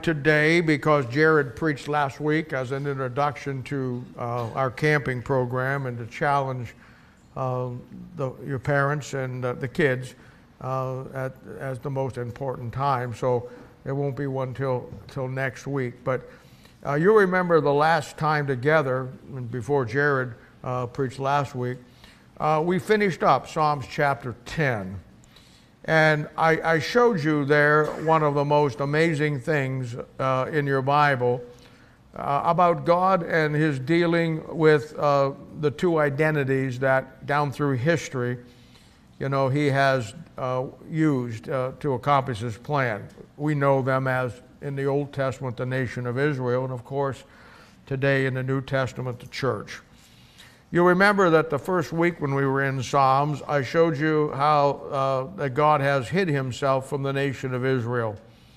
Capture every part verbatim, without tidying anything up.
Today, because Jared preached last week as an introduction to uh, our camping program and to challenge uh, the, your parents and uh, the kids uh, at, as the most important time. So there won't be one till, till next week. But uh, you remember the last time together, before Jared uh, preached last week, uh, we finished up Psalms chapter ten. And I, I showed you there one of the most amazing things uh, in your Bible uh, about God and His dealing with uh, the two identities that down through history, you know, He has uh, used uh, to accomplish His plan. We know them as, in the Old Testament, the nation of Israel, and of course, today in the New Testament, the church. You remember that the first week when we were in Psalms, I showed you how uh, that God has hid Himself from the nation of Israel.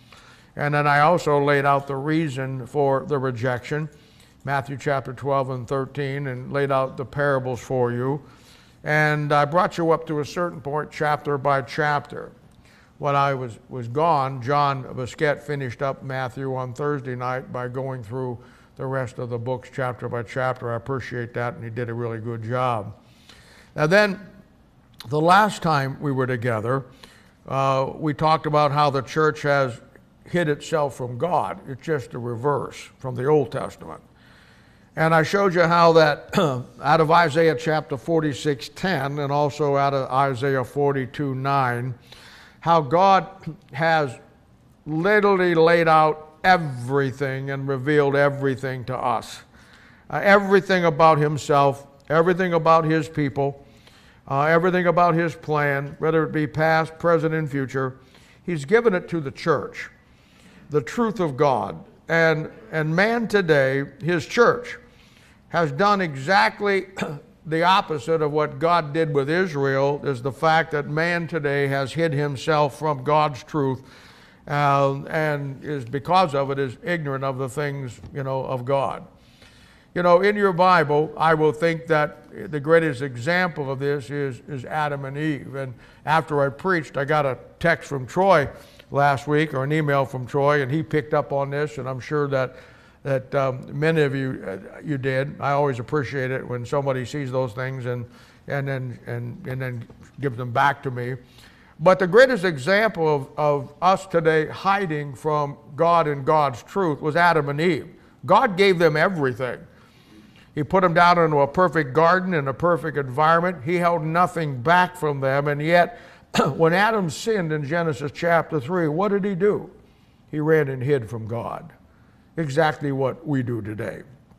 And then I also laid out the reason for the rejection, Matthew chapter twelve and thirteen, and laid out the parables for you. And I brought you up to a certain point, chapter by chapter. When I was, was gone, John Busquette finished up Matthew on Thursday night by going through the rest of the books chapter by chapter. I appreciate that, and he did a really good job. Now then, the last time we were together, uh, we talked about how the church has hid itself from God. It's just the reverse from the Old Testament. And I showed you how that out of Isaiah chapter forty-six ten and also out of Isaiah forty-two nine, how God has literally laid out everything and revealed everything to us. Uh, everything about Himself, everything about His people, uh, everything about His plan, whether it be past, present, and future. He's given it to the church, the truth of God. And, and man today, His church, has done exactly the opposite of what God did with Israel, is the fact that man today has hid himself from God's truth. Uh, and is because of it is ignorant of the things, you know, of God. You know, in your Bible, I will think that the greatest example of this is, is Adam and Eve. And after I preached, I got a text from Troy last week, or an email from Troy, and he picked up on this, and I'm sure that that um, many of you uh, you did. I always appreciate it when somebody sees those things and and then and and then gives them back to me. But the greatest example of, of us today hiding from God and God's truth was Adam and Eve. God gave them everything. He put them down into a perfect garden in a perfect environment. He held nothing back from them. And yet, when Adam sinned in Genesis chapter three, what did he do? He ran and hid from God. Exactly what we do today.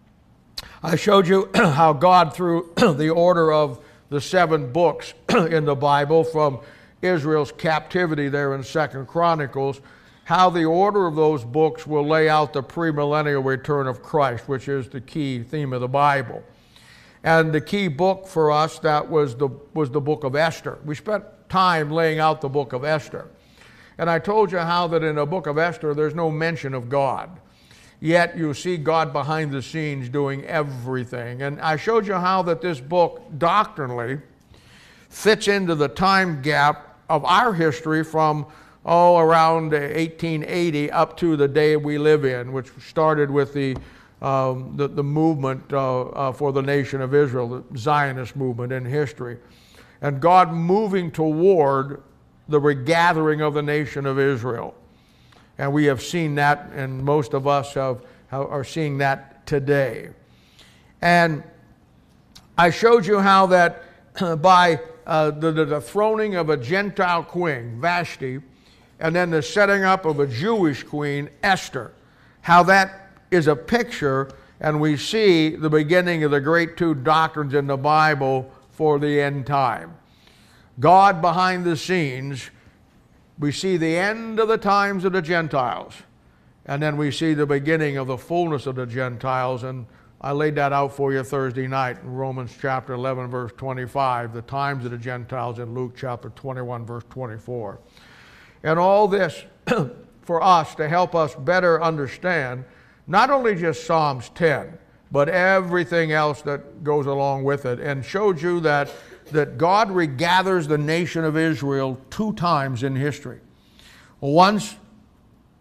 I showed you how God, through the order of the seven books in the Bible, from Israel's captivity there in Second Chronicles, how the order of those books will lay out the premillennial return of Christ, which is the key theme of the Bible. And the key book for us, that was the, was the book of Esther. We spent time laying out the book of Esther. And I told you how that in the book of Esther, there's no mention of God. Yet you see God behind the scenes doing everything. And I showed you how that this book doctrinally fits into the time gap of our history from, oh, around eighteen eighty up to the day we live in, which started with the, um, the, the movement uh, uh, for the nation of Israel, the Zionist movement in history. And God moving toward the regathering of the nation of Israel. And we have seen that, and most of us have, have, are seeing that today. And I showed you how that by Uh, the, the, the throning of a Gentile queen, Vashti, and then the setting up of a Jewish queen, Esther, how that is a picture, and we see the beginning of the great two doctrines in the Bible for the end time. God behind the scenes, we see the end of the times of the Gentiles, and then we see the beginning of the fullness of the Gentiles. And I laid that out for you Thursday night in Romans chapter eleven, verse twenty-five, the times of the Gentiles in Luke chapter twenty-one, verse twenty-four. And all this for us to help us better understand not only just Psalms ten, but everything else that goes along with it, and showed you that, that God regathers the nation of Israel two times in history. Once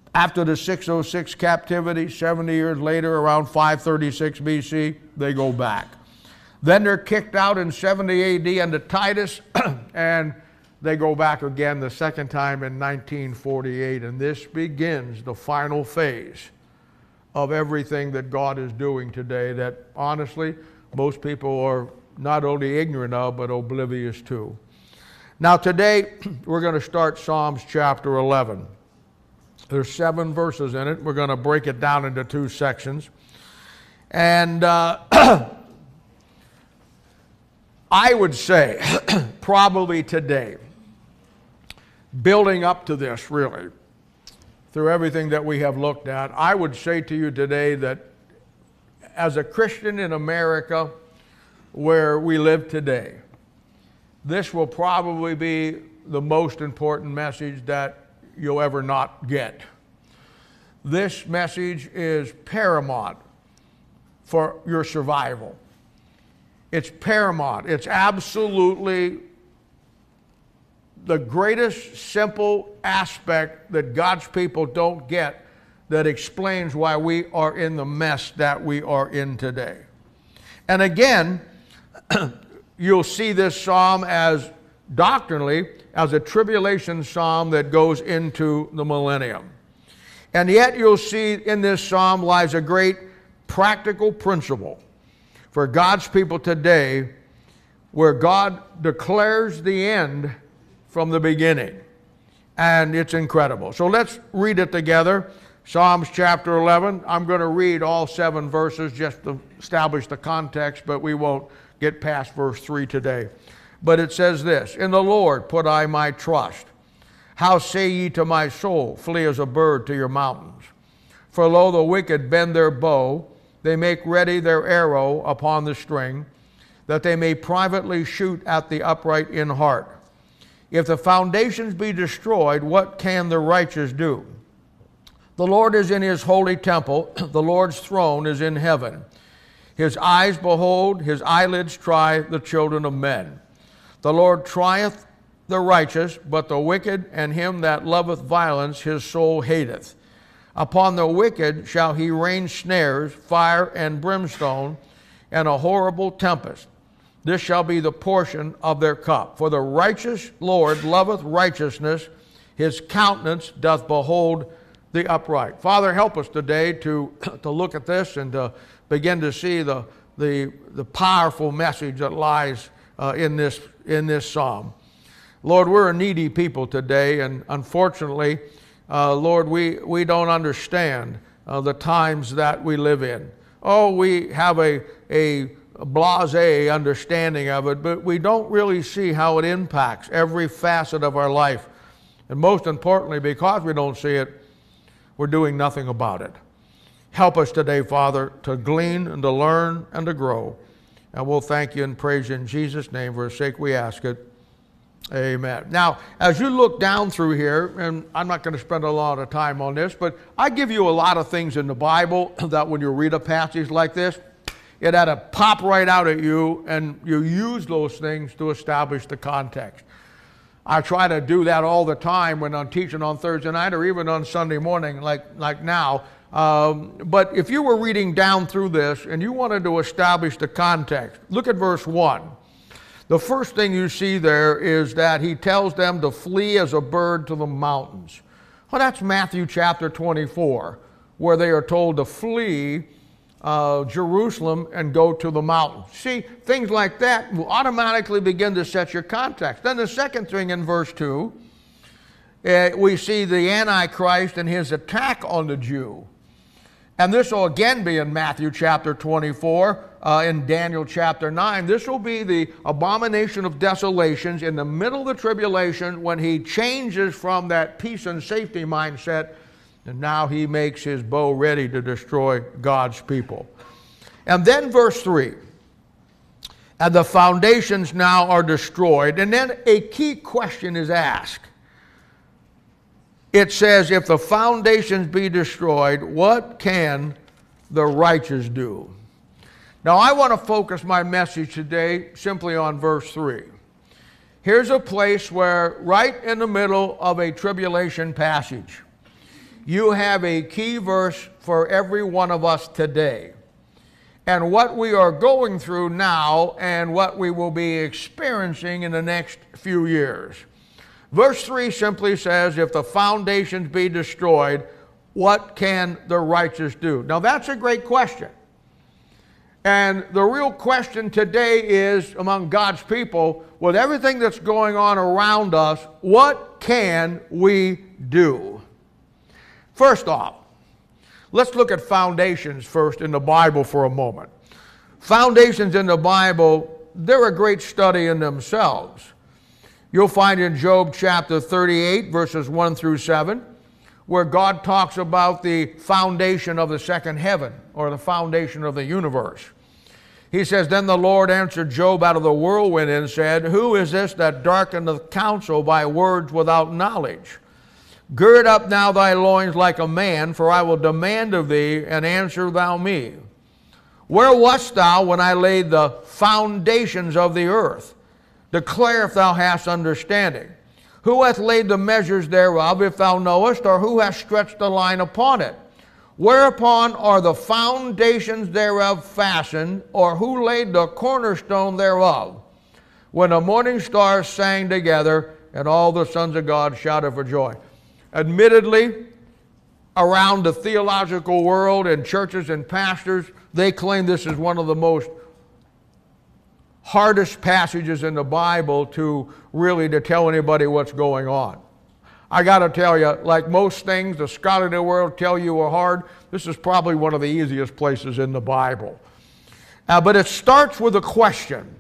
After the six oh six captivity, seventy years later, around five thirty-six B C, they go back. Then they're kicked out in seventy A D under Titus, and they go back again the second time in nineteen forty-eight. And this begins the final phase of everything that God is doing today that, honestly, most people are not only ignorant of, but oblivious to. Now today, we're going to start Psalms chapter eleven. There's seven verses in it. We're going to break it down into two sections. And uh, I would say, probably today, building up to this really, through everything that we have looked at, I would say to you today that as a Christian in America, where we live today, this will probably be the most important message that you'll ever not get. This message is paramount for your survival. It's paramount. It's absolutely the greatest simple aspect that God's people don't get that explains why we are in the mess that we are in today. And again, you'll see this psalm as doctrinally as a tribulation psalm that goes into the millennium. And yet you'll see in this psalm lies a great practical principle for God's people today, where God declares the end from the beginning. And it's incredible. So let's read it together. Psalms chapter eleven. I'm going to read all seven verses just to establish the context, but we won't get past verse three today. But it says this: In the Lord put I my trust. How say ye to my soul, flee as a bird to your mountains? For lo, the wicked bend their bow, they make ready their arrow upon the string, that they may privately shoot at the upright in heart. If the foundations be destroyed, what can the righteous do? The Lord is in his holy temple, the Lord's throne is in heaven. His eyes behold, his eyelids try the children of men. The Lord trieth the righteous, but the wicked and him that loveth violence his soul hateth. Upon the wicked shall he rain snares, fire and brimstone, and a horrible tempest. This shall be the portion of their cup. For the righteous Lord loveth righteousness, his countenance doth behold the upright. Father, help us today to, to look at this and to begin to see the, the, the powerful message that lies uh, in this, in this psalm. Lord, we're a needy people today, and unfortunately, uh, Lord, we, we don't understand uh, the times that we live in. Oh, we have a, a blasé understanding of it, but we don't really see how it impacts every facet of our life. And most importantly, because we don't see it, we're doing nothing about it. Help us today, Father, to glean and to learn and to grow. And we'll thank you and praise you in Jesus' name. For his sake we ask it. Amen. Now, as you look down through here, and I'm not going to spend a lot of time on this, but I give you a lot of things in the Bible that when you read a passage like this, it had to pop right out at you, and you use those things to establish the context. I try to do that all the time when I'm teaching on Thursday night or even on Sunday morning like, like now. Um, but if you were reading down through this and you wanted to establish the context, look at verse one. The first thing you see there is that he tells them to flee as a bird to the mountains. Well, that's Matthew chapter twenty-four, where they are told to flee uh, Jerusalem and go to the mountains. See, things like that will automatically begin to set your context. Then the second thing in verse two, uh, we see the Antichrist and his attack on the Jew. And this will again be in Matthew chapter twenty-four, uh, in Daniel chapter nine. This will be the abomination of desolations in the middle of the tribulation, when he changes from that peace and safety mindset, and now he makes his bow ready to destroy God's people. And then verse three, and the foundations now are destroyed. And then a key question is asked. It says, if the foundations be destroyed, what can the righteous do? Now, I want to focus my message today simply on verse three. Here's a place where, right in the middle of a tribulation passage, you have a key verse for every one of us today. And what we are going through now and what we will be experiencing in the next few years. Verse three simply says, if the foundations be destroyed, what can the righteous do? Now that's a great question. And the real question today is, among God's people, with everything that's going on around us, what can we do? First off, let's look at foundations first in the Bible for a moment. Foundations in the Bible, they're a great study in themselves. You'll find in Job chapter thirty-eight, verses one through seven, where God talks about the foundation of the second heaven, or the foundation of the universe. He says, then the Lord answered Job out of the whirlwind and said, who is this that darkeneth counsel by words without knowledge? Gird up now thy loins like a man, for I will demand of thee, and answer thou me. Where wast thou when I laid the foundations of the earth? Declare if thou hast understanding. Who hath laid the measures thereof, if thou knowest, or who hath stretched the line upon it? Whereupon are the foundations thereof fastened, or who laid the cornerstone thereof? When the morning stars sang together, and all the sons of God shouted for joy. Admittedly, around the theological world and churches and pastors, they claim this is one of the most hardest passages in the Bible to really to tell anybody what's going on. I got to tell you, like most things the scholarly world tell you are hard, this is probably one of the easiest places in the Bible. Uh, but it starts with a question.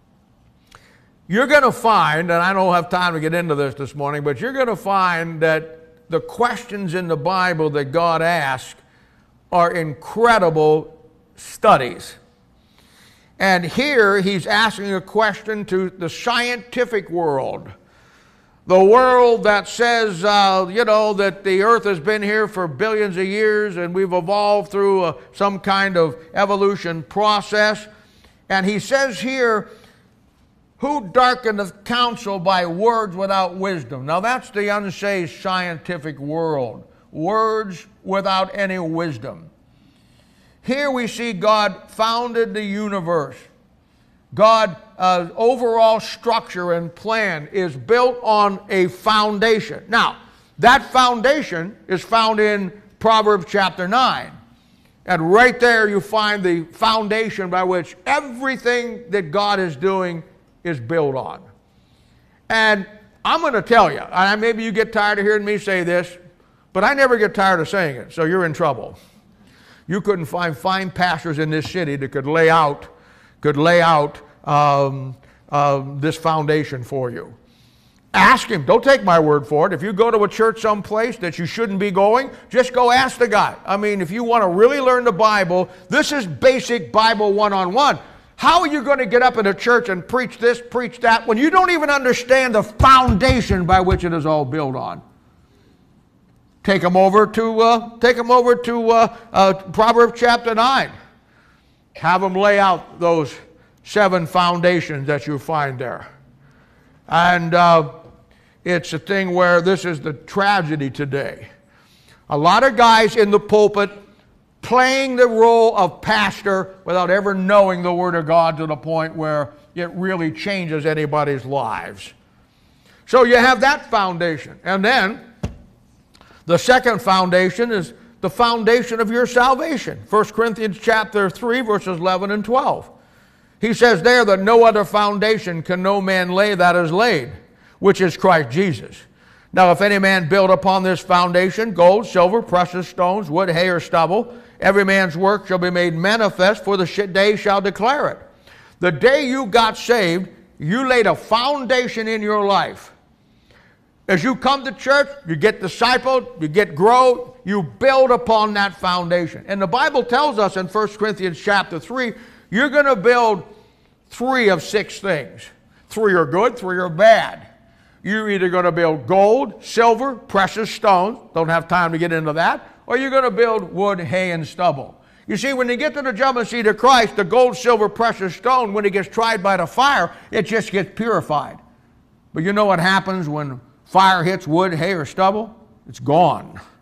You're going to find, and I don't have time to get into this this morning, but you're going to find that the questions in the Bible that God asks are incredible studies. And here he's asking a question to the scientific world. The world that says, uh, you know, that the earth has been here for billions of years and we've evolved through uh, some kind of evolution process. And he says here, who darkeneth counsel by words without wisdom? Now that's the unsaved scientific world. Words without any wisdom. Here we see God founded the universe. God's uh, overall structure and plan is built on a foundation. Now, that foundation is found in Proverbs chapter nine. And right there you find the foundation by which everything that God is doing is built on. And I'm going to tell you, and maybe you get tired of hearing me say this, but I never get tired of saying it, so you're in trouble. You couldn't find fine pastors in this city that could lay out, could lay out um, uh, this foundation for you. Ask him. Don't take my word for it. If you go to a church someplace that you shouldn't be going, just go ask the guy. I mean, if you want to really learn the Bible, this is basic Bible one-on-one. How are you going to get up in a church and preach this, preach that, when you don't even understand the foundation by which it is all built on? Take them over to, uh, take them over to uh, uh, Proverbs chapter nine. Have them lay out those seven foundations that you find there. And uh, it's a thing where this is the tragedy today. A lot of guys in the pulpit playing the role of pastor without ever knowing the Word of God to the point where it really changes anybody's lives. So you have that foundation. And then the second foundation is the foundation of your salvation. First Corinthians chapter three, verses eleven and twelve. He says there that no other foundation can no man lay that is laid, which is Christ Jesus. Now if any man build upon this foundation gold, silver, precious stones, wood, hay, or stubble, every man's work shall be made manifest, for the day shall declare it. The day you got saved, you laid a foundation in your life. As you come to church, you get discipled, you get grow, you build upon that foundation. And the Bible tells us in First Corinthians chapter three, you're going to build three of six things. Three are good, three are bad. You're either going to build gold, silver, precious stones, don't have time to get into that, or you're going to build wood, hay, and stubble. You see, when you get to the judgment seat of Christ, the gold, silver, precious stone, when it gets tried by the fire, it just gets purified. But you know what happens when fire hits wood, hay, or stubble? It's gone.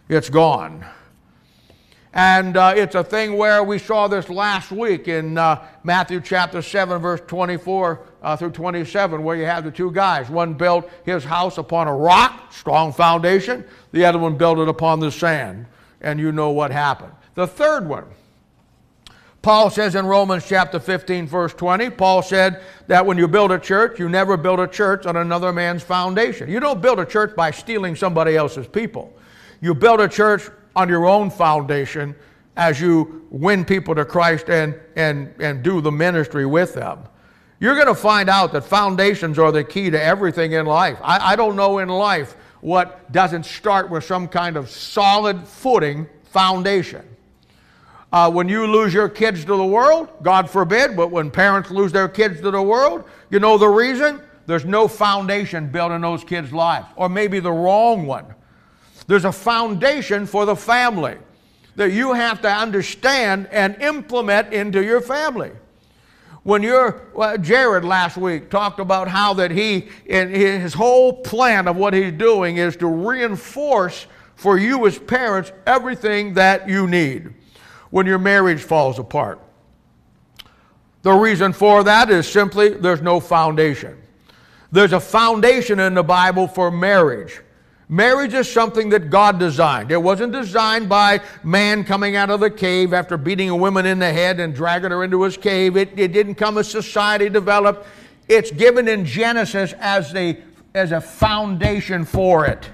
It's gone. And uh, it's a thing where we saw this last week in uh, Matthew chapter seven, verse twenty-four uh, through twenty-seven, where you have the two guys. One built his house upon a rock, strong foundation. The other one built it upon the sand. And you know what happened. The third one, Paul says in Romans chapter fifteen, verse twenty, Paul said that when you build a church, you never build a church on another man's foundation. You don't build a church by stealing somebody else's people. You build a church on your own foundation as you win people to Christ and, and, and do the ministry with them. You're going to find out that foundations are the key to everything in life. I, I don't know in life what doesn't start with some kind of solid footing foundation. Uh, when you lose your kids to the world, God forbid, but when parents lose their kids to the world, you know the reason? There's no foundation built in those kids' lives, or maybe the wrong one. There's a foundation for the family that you have to understand and implement into your family. When you're, well, Jared last week talked about how that he, in his whole plan of what he's doing is to reinforce for you as parents everything that you need when your marriage falls apart. The reason for that is simply there's no foundation. There's a foundation in the Bible for marriage. Marriage is something that God designed. It wasn't designed by man coming out of the cave after beating a woman in the head and dragging her into his cave. It, it didn't come as society developed. It's given in Genesis as a, as a foundation for it.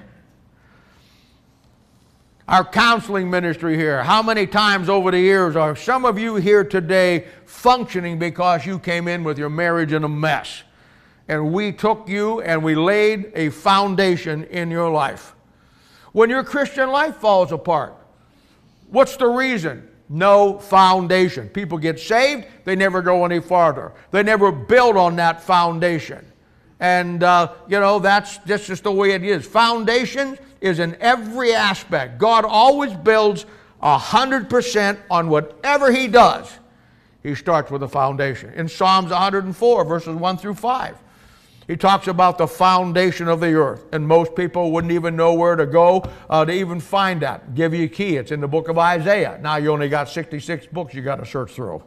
Our counseling ministry here, how many times over the years are some of you here today functioning because you came in with your marriage in a mess? And we took you and we laid a foundation in your life. When your Christian life falls apart, what's the reason? No foundation. People get saved, they never go any farther. They never build on that foundation. And, uh, you know, that's, that's just the way it is. Foundation is in every aspect. God always builds one hundred percent on whatever He does. He starts with a foundation. In Psalms one hundred four, verses one through five. He talks about the foundation of the earth, and most people wouldn't even know where to go uh, to even find that. Give you a key. It's in the book of Isaiah. Now you only got sixty-six books you got to search through.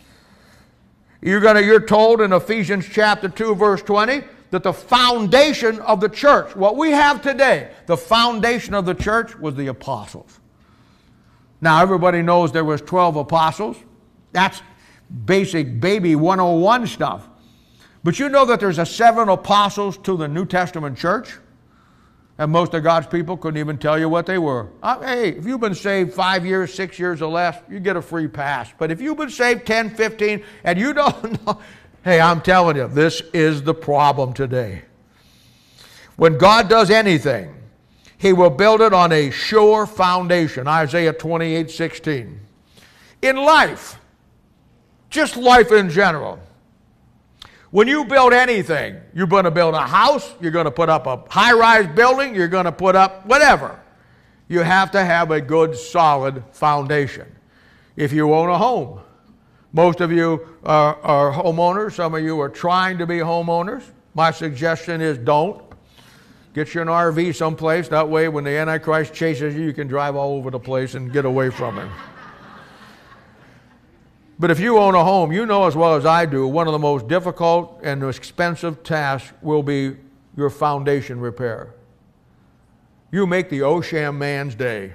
You're gonna, you're told in Ephesians chapter two, verse twenty, that the foundation of the church, what we have today, the foundation of the church was the apostles. Now everybody knows there was twelve apostles. That's basic baby one oh one stuff. But you know that there's a seven apostles to the New Testament church? And most of God's people couldn't even tell you what they were. Uh, hey, if you've been saved five years, six years or less, you get a free pass. But if you've been saved ten, fifteen, and you don't know, hey, I'm telling you, this is the problem today. When God does anything, He will build it on a sure foundation. Isaiah twenty-eight, sixteen. In life, just life in general, when you build anything, you're going to build a house, you're going to put up a high-rise building, you're going to put up whatever. You have to have a good, solid foundation. If you own a home, most of you are, are homeowners, some of you are trying to be homeowners. My suggestion is don't. Get you an R V someplace, that way when the Antichrist chases you, you can drive all over the place and get away from him. But if you own a home, you know as well as I do, one of the most difficult and expensive tasks will be your foundation repair. You make the Osham man's day.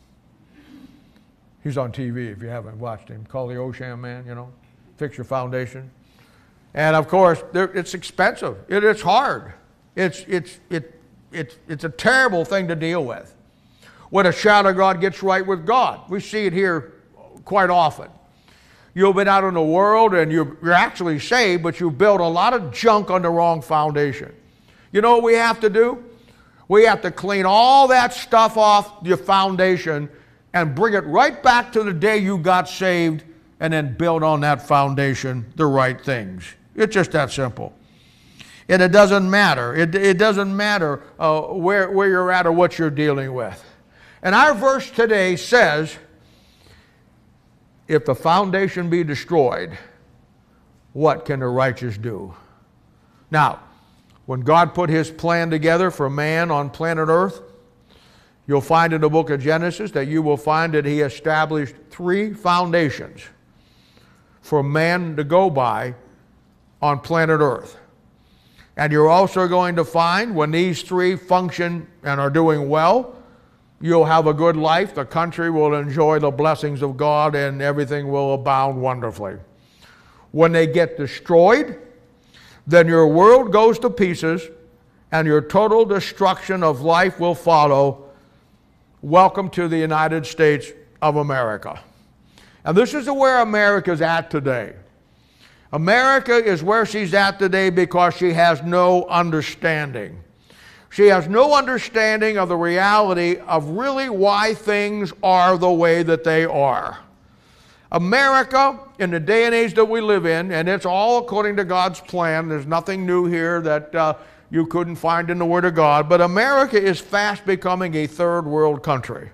He's on T V if you haven't watched him. Call the Osham man, you know. Fix your foundation. And of course, it's expensive. It, it's hard. It's, it's, it, it's, it's a terrible thing to deal with. When a child of God gets right with God, we see it here quite often. You've been out in the world and you're, you're actually saved, but you built a lot of junk on the wrong foundation. You know what we have to do? We have to clean all that stuff off your foundation and bring it right back to the day you got saved and then build on that foundation the right things. It's just that simple. And it doesn't matter. It, it doesn't matter uh, where, where you're at or what you're dealing with. And our verse today says, if the foundation be destroyed, what can the righteous do? Now, when God put His plan together for man on planet Earth, You'll find in the book of Genesis that you will find that he established three foundations for man to go by on planet Earth. And you're also going to find when these three function and are doing well, you'll have a good life, the country will enjoy the blessings of God, and everything will abound wonderfully. When they get destroyed, then your world goes to pieces and your total destruction of life will follow. Welcome to the United States of America. And this is where America's at today. America is where she's at today because she has no understanding. She has no understanding of the reality of really why things are the way that they are. America, in the day and age that we live in, and it's all according to God's plan, there's nothing new here that uh, you couldn't find in the Word of God, but America is fast becoming a third world country.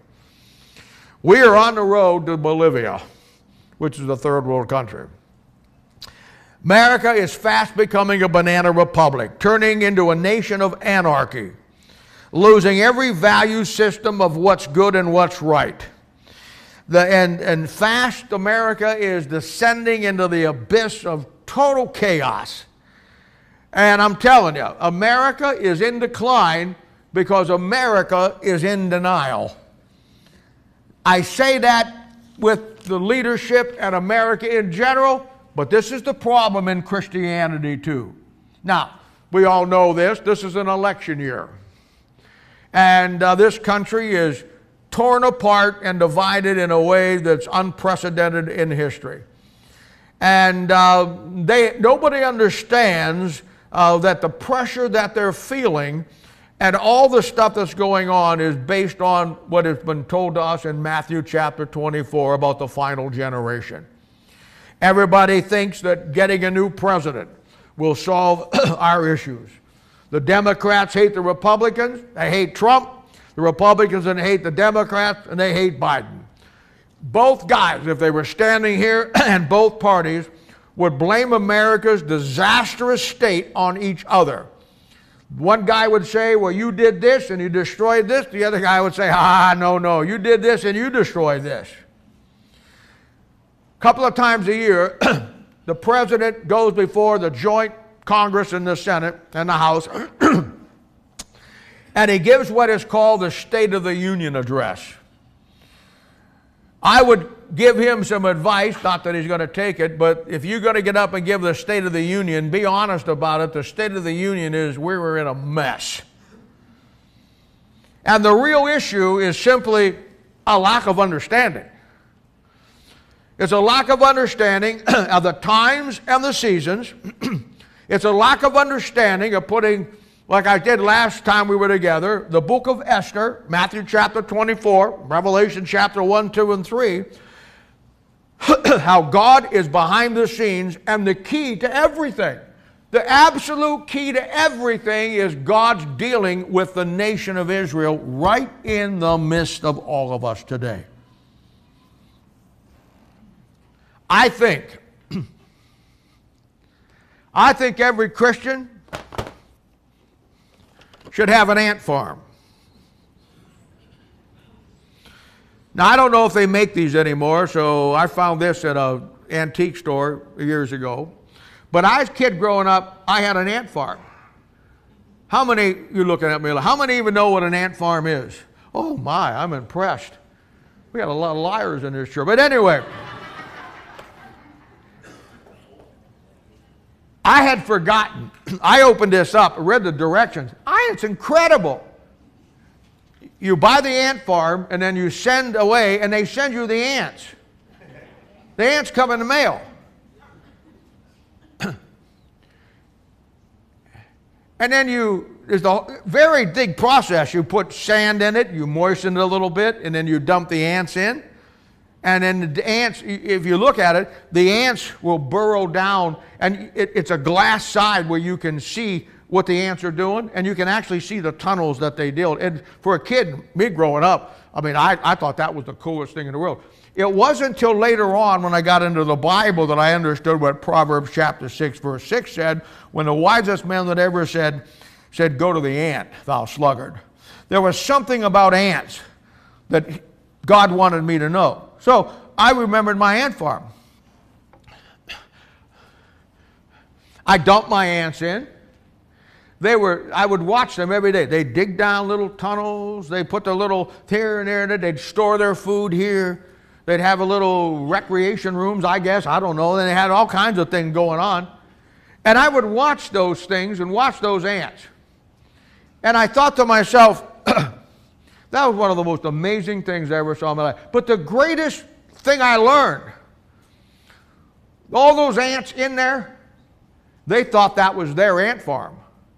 We are on the road to Bolivia, which is a third world country. America is fast becoming a banana republic, turning into a nation of anarchy, losing every value system of what's good and what's right. The, and, and fast America is descending into the abyss of total chaos. And I'm telling you, America is in decline because America is in denial. I say that with the leadership and America in general, but this is the problem in Christianity too. Now, we all know this. This is an election year. And uh, this country is torn apart and divided in a way that's unprecedented in history. And uh, they, nobody understands uh, that the pressure that they're feeling and all the stuff that's going on is based on what has been told to us in Matthew chapter twenty-four about the final generation. Everybody thinks that getting a new president will solve our issues. The Democrats hate the Republicans, they hate Trump. The Republicans and hate the Democrats, and they hate Biden. Both guys, if they were standing here, and both parties would blame America's disastrous state on each other. One guy would say, well, you did this and you destroyed this. The other guy would say, ah, no, no, you did this and you destroyed this. A couple of times a year, the president goes before the joint Congress and the Senate and the House, and he gives what is called the State of the Union address. I would give him some advice, not that he's going to take it, but if you're going to get up and give the State of the Union, be honest about it. The State of the Union is we were in a mess. And the real issue is simply a lack of understanding. It's a lack of understanding of the times and the seasons. It's a lack of understanding of putting, like I did last time we were together, the book of Esther, Matthew chapter twenty-four, Revelation chapter one, two, and three, how God is behind the scenes and the key to everything. The absolute key to everything is God's dealing with the nation of Israel right in the midst of all of us today. I think, I think every Christian should have an ant farm. Now, I don't know if they make these anymore, so I found this at an antique store years ago. But I was a kid growing up, I had an ant farm. How many, you're looking at me, how many even know what an ant farm is? Oh my, I'm impressed. We got a lot of liars in this church. But anyway, I had forgotten. I opened this up, read the directions. I, it's incredible. You buy the ant farm and then you send away and they send you the ants. The ants come in the mail. And then you, there's a very big process. You put sand in it, you moisten it a little bit, and then you dump the ants in. And then the ants, if you look at it, the ants will burrow down, and it, it's a glass side where you can see what the ants are doing, and you can actually see the tunnels that they deal. And for a kid, me growing up, I mean, I, I thought that was the coolest thing in the world. It wasn't until later on when I got into the Bible that I understood what Proverbs chapter six, verse six said, when the wisest man that ever said, said, go to the ant, thou sluggard. There was something about ants that God wanted me to know. So I remembered my ant farm. I dumped my ants in. They were, I would watch them every day. They'd dig down little tunnels. They'd put their little here and there. They'd store their food here. They'd have a little recreation rooms, I guess. I don't know. They had all kinds of things going on. And I would watch those things and watch those ants. And I thought to myself, that was one of the most amazing things I ever saw in my life. But the greatest thing I learned, all those ants in there, they thought that was their ant farm.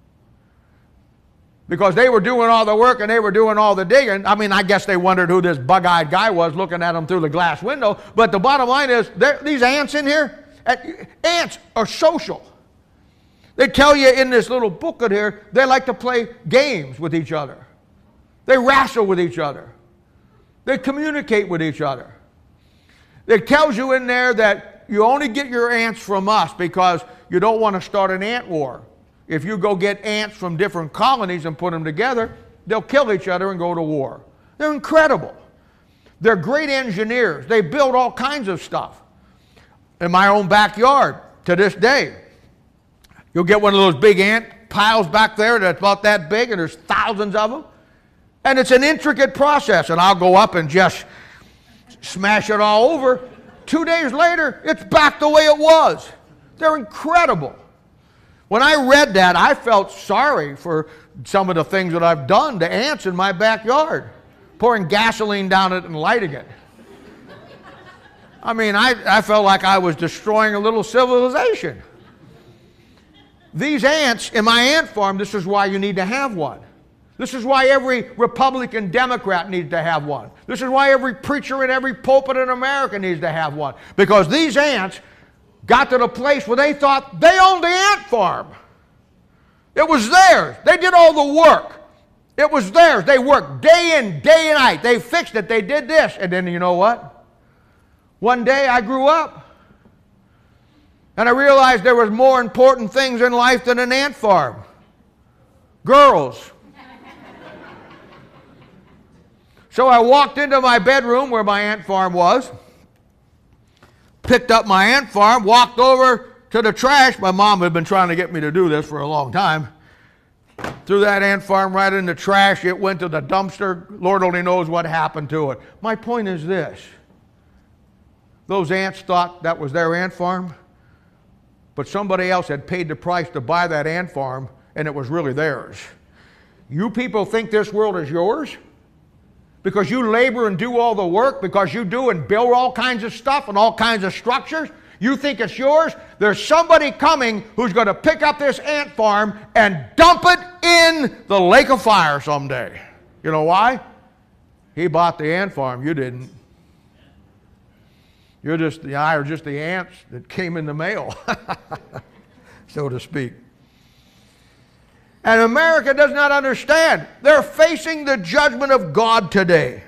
Because they were doing all the work and they were doing all the digging. I mean, I guess they wondered who this bug-eyed guy was looking at them through the glass window. But the bottom line is, these ants in here, ants are social. They tell you in this little booklet here, they like to play games with each other. They wrestle with each other. They communicate with each other. It tells you in there that you only get your ants from us because you don't want to start an ant war. If you go get ants from different colonies and put them together, they'll kill each other and go to war. They're incredible. They're great engineers. They build all kinds of stuff. In my own backyard, to this day, you'll get one of those big ant piles back there that's about that big, and there's thousands of them. And it's an intricate process, and I'll go up and just smash it all over. Two days later, it's back the way it was. They're incredible. When I read that, I felt sorry for some of the things that I've done to ants in my backyard, pouring gasoline down it and lighting it. I mean, I, I felt like I was destroying a little civilization. These ants in my ant farm, this is why you need to have one. This is why every Republican Democrat needs to have one. This is why every preacher in every pulpit in America needs to have one. Because these ants got to the place where they thought they owned the ant farm. It was theirs. They did all the work. It was theirs. They worked day in, day and night. They fixed it. They did this. And then you know what? One day I grew up. And I realized there was more important things in life than an ant farm. Girls. So I walked into my bedroom where my ant farm was, picked up my ant farm, walked over to the trash. My mom had been trying to get me to do this for a long time. Threw that ant farm right in the trash. It went to the dumpster. Lord only knows what happened to it. My point is this. Those ants thought that was their ant farm, but somebody else had paid the price to buy that ant farm, and it was really theirs. You people think this world is yours? Because you labor and do all the work, because you do and build all kinds of stuff and all kinds of structures, you think it's yours? There's somebody coming who's going to pick up this ant farm and dump it in the lake of fire someday. You know why? He bought the ant farm, you didn't. You're just the I are just the ants that came in the mail, so to speak. And America does not understand. They're facing the judgment of God today.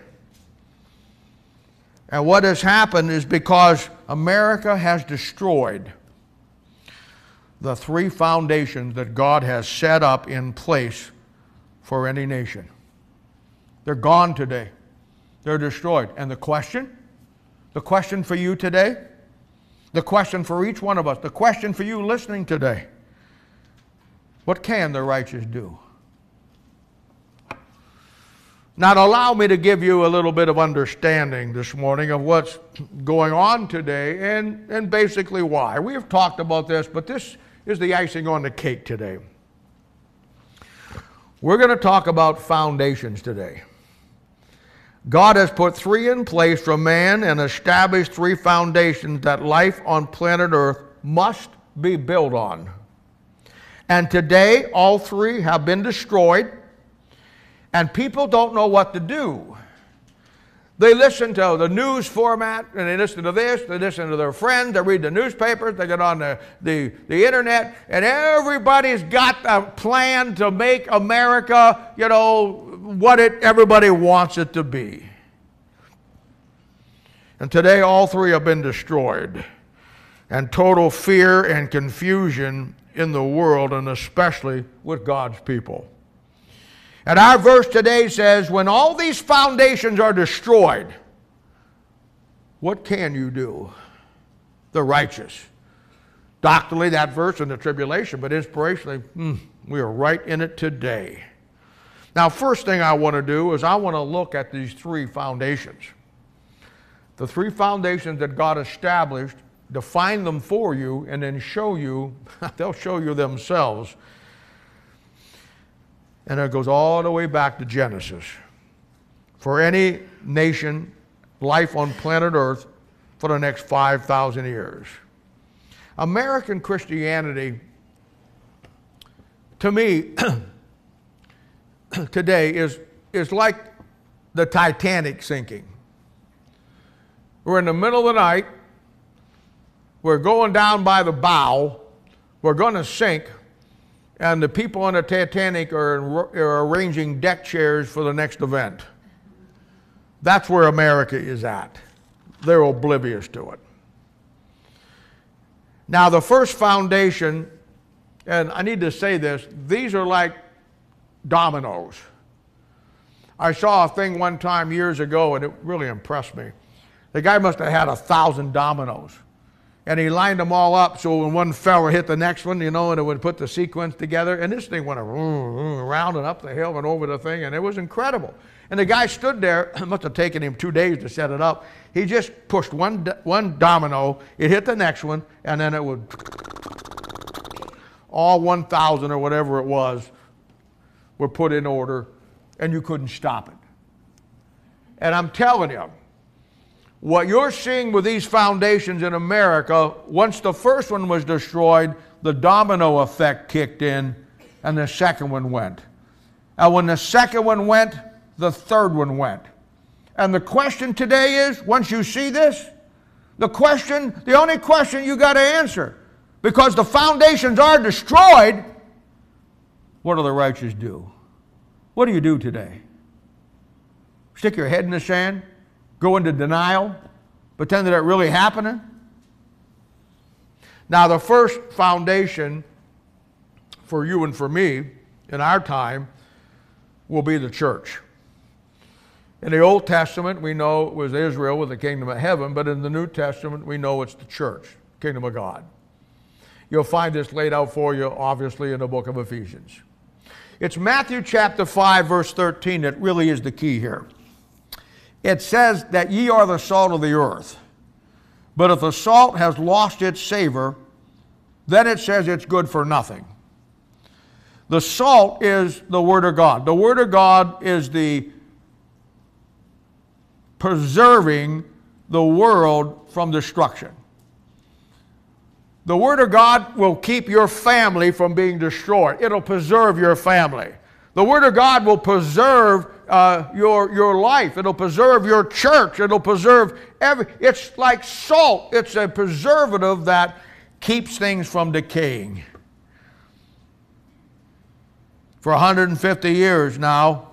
And what has happened is because America has destroyed the three foundations that God has set up in place for any nation. They're gone today. They're destroyed. And the question? The question for you today? The question for each one of us? The question for you listening today? What can the righteous do? Now, allow me to give you a little bit of understanding this morning of what's going on today and, and basically why. We have talked about this, but this is the icing on the cake today. We're going to talk about foundations today. God has put three in place for man and established three foundations that life on planet Earth must be built on. And today, all three have been destroyed, and people don't know what to do. They listen to the news format, and they listen to this, they listen to their friends, they read the newspapers, they get on the, the, the internet, and everybody's got a plan to make America, you know, what it, everybody wants it to be. And today, all three have been destroyed, and total fear and confusion in the world, and especially with God's people. And our verse today says, when all these foundations are destroyed, what can you do? The righteous. Doctrinally, that verse in the tribulation, but inspirationally, hmm, we are right in it today. Now, first thing I want to do is I want to look at these three foundations. The three foundations that God established, define them for you, and then show you, they'll show you themselves. And it goes all the way back to Genesis. For any nation, life on planet Earth for the next five thousand years. American Christianity, to me, today is, is like the Titanic sinking. We're in the middle of the night. We're going down by the bow. We're going to sink. And the people on the Titanic are, are arranging deck chairs for the next event. That's where America is at. They're oblivious to it. Now, the first foundation, and I need to say this, these are like dominoes. I saw a thing one time years ago, and it really impressed me. The guy must have had a thousand dominoes. And he lined them all up so when one fell or hit the next one, you know, and it would put the sequence together. And this thing went around and up the hill and over the thing, and it was incredible. And the guy stood there, it must have taken him two days to set it up. He just pushed one, one domino, it hit the next one, and then it would, all one thousand or whatever it was, were put in order, and you couldn't stop it. And I'm telling you, what you're seeing with these foundations in America, once the first one was destroyed, the domino effect kicked in, and the second one went. And when the second one went, the third one went. And the question today is, once you see this, the question, the only question you got to answer, because the foundations are destroyed, what do the righteous do? What do you do today? Stick your head in the sand? Go into denial? Pretend that it really happening? Now, the first foundation for you and for me in our time will be the church. In the Old Testament, we know it was Israel with the kingdom of heaven, but in the New Testament, we know it's the church, kingdom of God. You'll find this laid out for you, obviously, in the book of Ephesians. It's Matthew chapter five, verse thirteen that really is the key here. It says that ye are the salt of the earth. But if the salt has lost its savor, then it says it's good for nothing. The salt is the Word of God. The Word of God is the preserving the world from destruction. The Word of God will keep your family from being destroyed. It'll preserve your family. The Word of God will preserve uh, your, your life. It'll preserve your church. It'll preserve every... It's like salt. It's a preservative that keeps things from decaying. For one hundred fifty years now,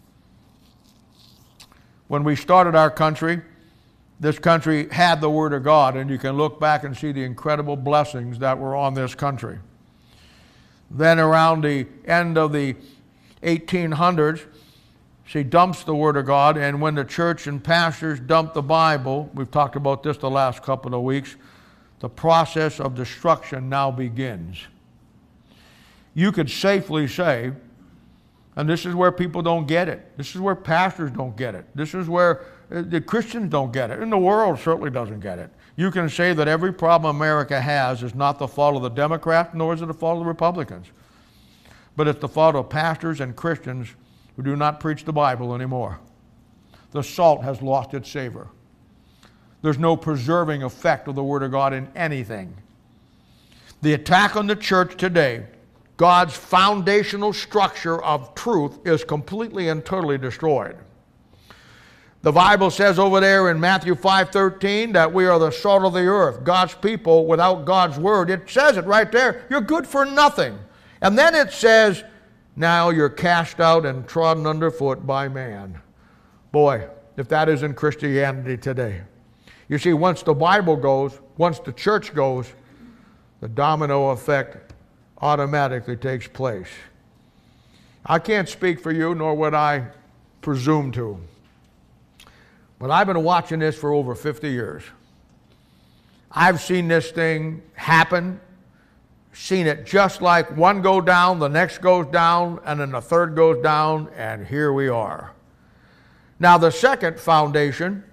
when we started our country, this country had the Word of God, and you can look back and see the incredible blessings that were on this country. Then around the end of the eighteen hundreds, she dumps the Word of God, and when the church and pastors dump the Bible, we've talked about this the last couple of weeks, the process of destruction now begins. You could safely say, and this is where people don't get it. This is where pastors don't get it. This is where the Christians don't get it. And the world certainly doesn't get it. You can say that every problem America has is not the fault of the Democrats, nor is it the fault of the Republicans. But it's the fault of pastors and Christians who do not preach the Bible anymore. The salt has lost its savor. There's no preserving effect of the Word of God in anything. The attack on the church today, God's foundational structure of truth, is completely and totally destroyed. The Bible says over there in Matthew five thirteen that we are the salt of the earth. God's people without God's Word, it says it right there, you're good for nothing. And then it says, now you're cast out and trodden underfoot by man. Boy, if that isn't Christianity today. You see, once the Bible goes, once the church goes, the domino effect automatically takes place. I can't speak for you, nor would I presume to. But I've been watching this for over fifty years. I've seen this thing happen, seen it just like one go down, the next goes down, and then the third goes down, and here we are. Now the second foundation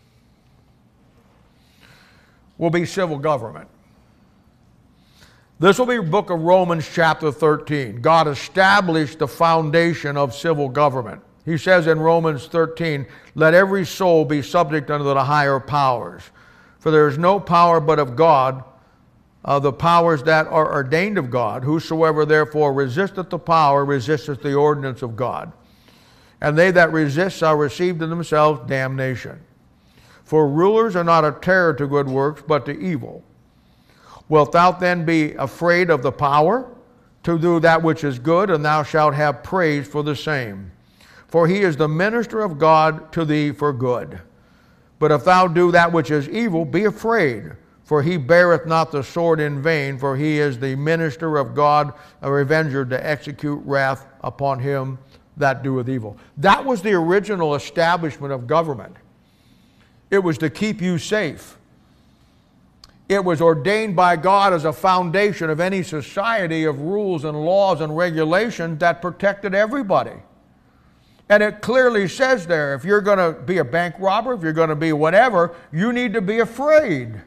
will be civil government. This will be the book of Romans chapter thirteen. God established the foundation of civil government. He says in Romans thirteen, let every soul be subject unto the higher powers. For there is no power but of God, uh, the powers that are ordained of God. Whosoever therefore resisteth the power, resisteth the ordinance of God. And they that resist shall receive to themselves damnation. For rulers are not a terror to good works, but to evil. Wilt thou then be afraid of the power to do that which is good, and thou shalt have praise for the same? For he is the minister of God to thee for good. But if thou do that which is evil, be afraid, for he beareth not the sword in vain, for he is the minister of God, a revenger to execute wrath upon him that doeth evil. That was the original establishment of government. It was to keep you safe. It was ordained by God as a foundation of any society of rules and laws and regulations that protected everybody. And it clearly says there, if you're going to be a bank robber, if you're going to be whatever, you need to be afraid.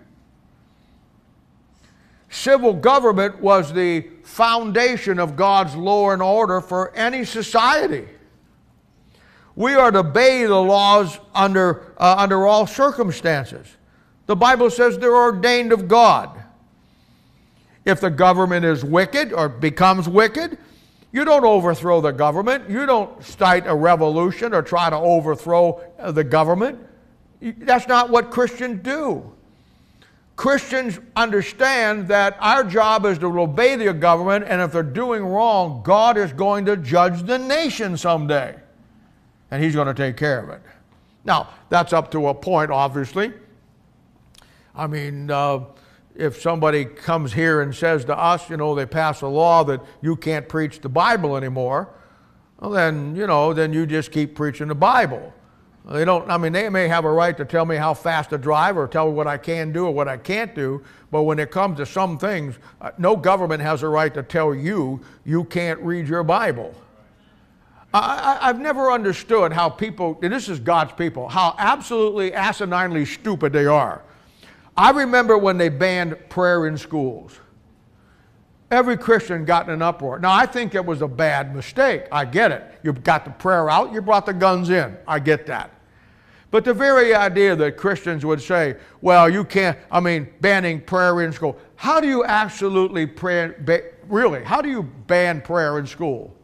Civil government was the foundation of God's law and order for any society. We are to obey the laws under, uh, under all circumstances. The Bible says they're ordained of God. If the government is wicked or becomes wicked, you don't overthrow the government. You don't start a revolution or try to overthrow the government. That's not what Christians do. Christians understand that our job is to obey the government, and if they're doing wrong, God is going to judge the nation someday. And He's going to take care of it. Now, that's up to a point, obviously. I mean, uh, if somebody comes here and says to us, you know, they pass a law that you can't preach the Bible anymore, well then, you know, then you just keep preaching the Bible. They don't, I mean, they may have a right to tell me how fast to drive or tell me what I can do or what I can't do, but when it comes to some things, uh, no government has a right to tell you you can't read your Bible. I, I, I've never understood how people, and this is God's people, how absolutely asininely stupid they are. I remember when they banned prayer in schools. Every Christian got in an uproar. Now, I think it was a bad mistake. I get it. You got the prayer out, you brought the guns in. I get that. But the very idea that Christians would say, well, you can't, I mean, banning prayer in school. How do you absolutely pray, really, how do you ban prayer in school?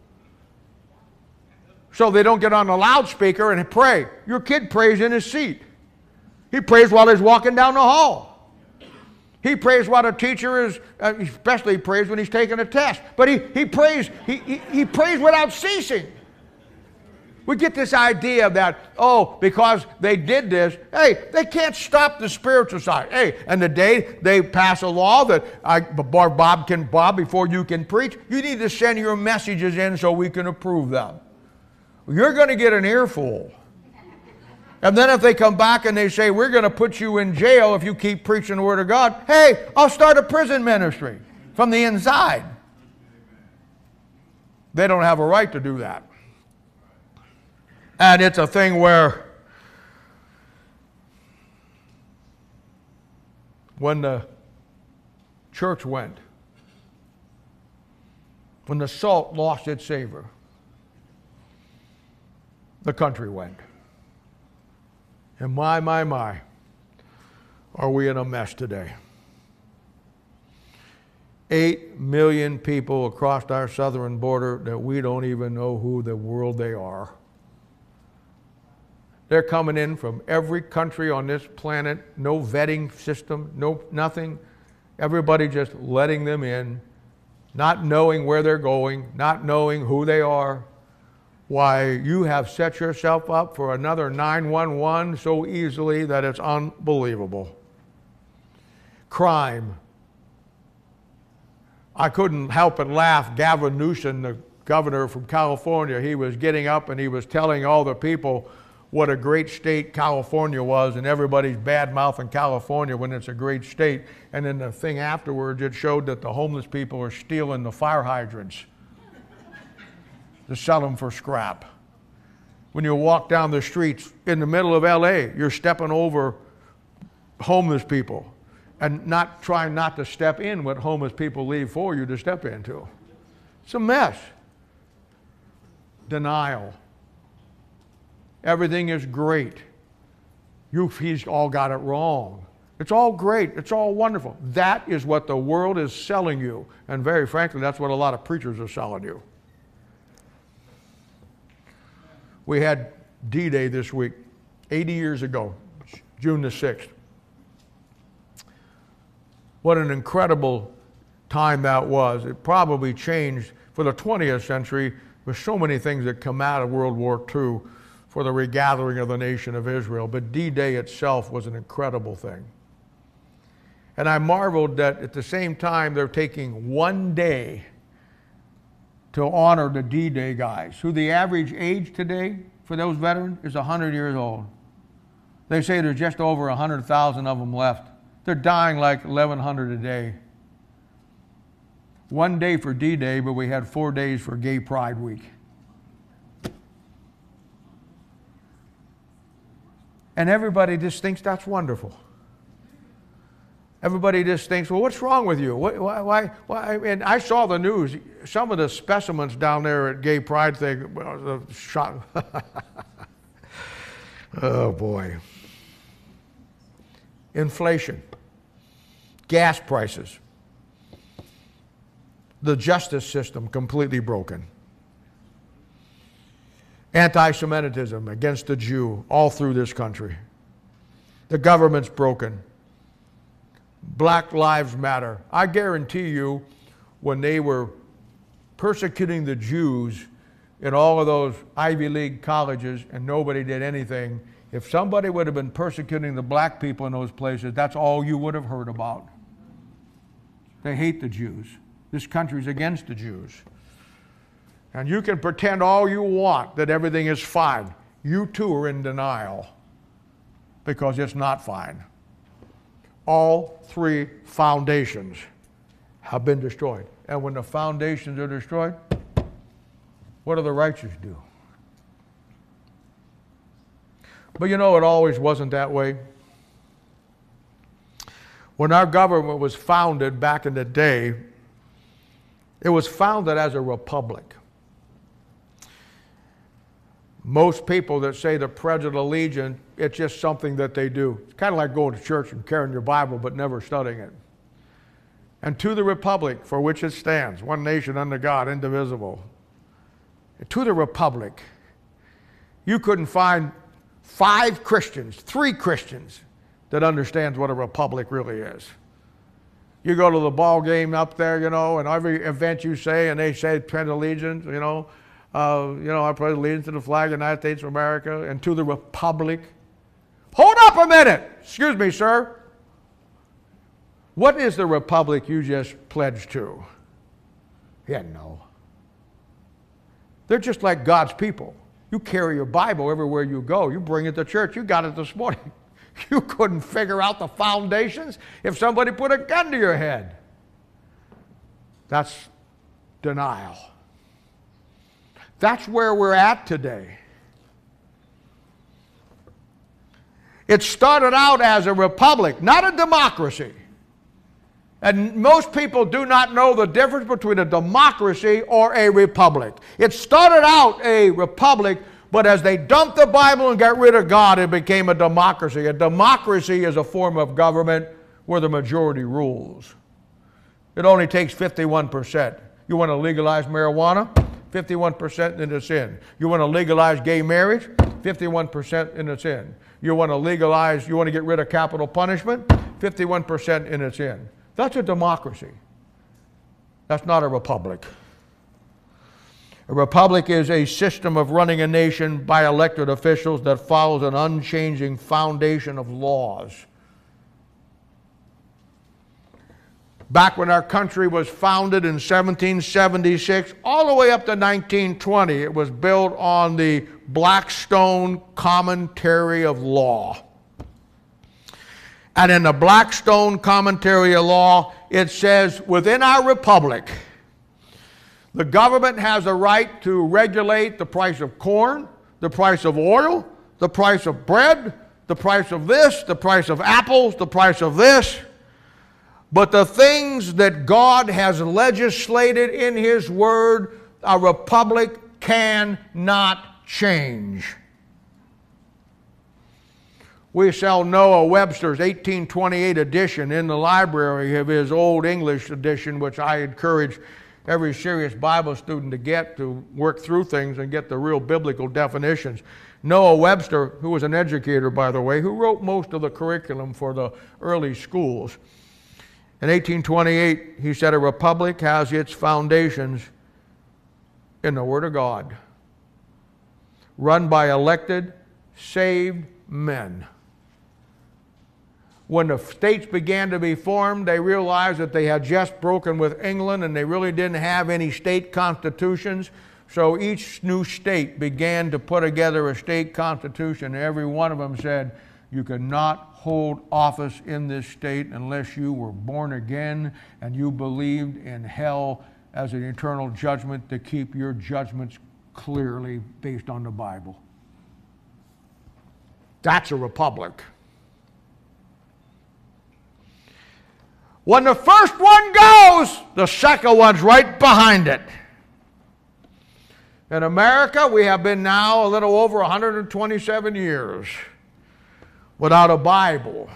So they don't get on the loudspeaker and pray. Your kid prays in his seat. He prays while he's walking down the hall. He prays while the teacher is, uh, especially he prays when he's taking a test. But he, he prays, he, he, he prays without ceasing. We get this idea that, oh, because they did this, hey, they can't stop the spiritual side. Hey, and the day they pass a law that I, Bob can, Bob, before you can preach, you need to send your messages in so we can approve them. You're going to get an earful. And then if they come back and they say, we're going to put you in jail if you keep preaching the Word of God, hey, I'll start a prison ministry from the inside. They don't have a right to do that. And it's a thing where when the church went, when the salt lost its savor, the country went. And my, my, my, are we in a mess today. Eight million people across our southern border that we don't even know who the world they are. They're coming in from every country on this planet, no vetting system, no nothing. Everybody just letting them in, not knowing where they're going, not knowing who they are. Why, you have set yourself up for another nine one one so easily that it's unbelievable. Crime. I couldn't help but laugh. Gavin Newsom, the governor from California, he was getting up and he was telling all the people what a great state California was, and everybody's bad-mouthing California when it's a great state. And then the thing afterwards, it showed that the homeless people are stealing the fire hydrants to sell them for scrap. When you walk down the streets in the middle of L A, you're stepping over homeless people and not trying not to step in what homeless people leave for you to step into. It's a mess. Denial. Everything is great. You've, he's all got it wrong. It's all great. It's all wonderful. That is what the world is selling you. And very frankly, that's what a lot of preachers are selling you. We had D-Day this week, eighty years ago, June the sixth. What an incredible time that was. It probably changed for the twentieth century with so many things that come out of World War Two for the regathering of the nation of Israel. But D-Day itself was an incredible thing. And I marveled that at the same time they're taking one day to honor the D-Day guys, who the average age today for those veterans is one hundred years old. They say there's just over one hundred thousand of them left. They're dying like eleven hundred a day. One day for D-Day, but we had four days for Gay Pride Week. And everybody just thinks that's wonderful. Everybody just thinks, well, what's wrong with you? Why, why, why? And I saw the news. Some of the specimens down there at Gay Pride thing, well, the shot. Oh, boy. Inflation. Gas prices. The justice system completely broken. Anti-Semitism against the Jew all through this country. The government's broken. Black Lives Matter. I guarantee you, when they were persecuting the Jews in all of those Ivy League colleges and nobody did anything, if somebody would have been persecuting the black people in those places, that's all you would have heard about. They hate the Jews. This country's against the Jews. And you can pretend all you want that everything is fine. You too are in denial because it's not fine. All three foundations have been destroyed. And when the foundations are destroyed, what do the righteous do? But you know, it always wasn't that way. When our government was founded back in the day, it was founded as a republic. Most people that say the Pledge of Allegiance, it's just something that they do. It's kind of like going to church and carrying your Bible but never studying it. And to the republic for which it stands, one nation under God, indivisible. To the republic. You couldn't find five Christians, three Christians, that understands what a republic really is. You go to the ball game up there, you know, and every event you say, and they say Pledge of Allegiance, you know, Uh, you know, I pledge allegiance to the flag of the United States of America and to the republic. Hold up a minute. Excuse me, sir. What is the republic you just pledged to? Yeah, no. They're just like God's people. You carry your Bible everywhere you go. You bring it to church. You got it this morning. You couldn't figure out the foundations if somebody put a gun to your head. That's denial. That's where we're at today. It started out as a republic, not a democracy. And most people do not know the difference between a democracy or a republic. It started out a republic, but as they dumped the Bible and got rid of God, it became a democracy. A democracy is a form of government where the majority rules. It only takes fifty-one percent. You want to legalize marijuana? fifty-one percent and it's in. You want to legalize gay marriage? fifty-one percent and it's in. You want to legalize, you want to get rid of capital punishment? fifty-one percent and it's in. That's a democracy. That's not a republic. A republic is a system of running a nation by elected officials that follows an unchanging foundation of laws. back when our country was founded in seventeen seventy-six, all the way up to nineteen twenty, it was built on the Blackstone Commentary of Law. And in the Blackstone Commentary of Law, it says, within our republic, the government has a right to regulate the price of corn, the price of oil, the price of bread, the price of this, the price of apples, the price of this. But the things that God has legislated in His Word, a republic cannot change. We sell Noah Webster's eighteen twenty-eight edition in the library of his Old English edition, which I encourage every serious Bible student to get, to work through things and get the real biblical definitions. Noah Webster, who was an educator, by the way, who wrote most of the curriculum for the early schools. In eighteen twenty-eight, he said, a republic has its foundations in the Word of God, run by elected, saved men. When the states began to be formed, they realized that they had just broken with England and they really didn't have any state constitutions. So each new state began to put together a state constitution. Every one of them said, you cannot hold office in this state unless you were born again and you believed in hell as an eternal judgment to keep your judgments clearly based on the Bible. That's a republic. When the first one goes, the second one's right behind it. In America, we have been now a little over one hundred twenty-seven years without a Bible.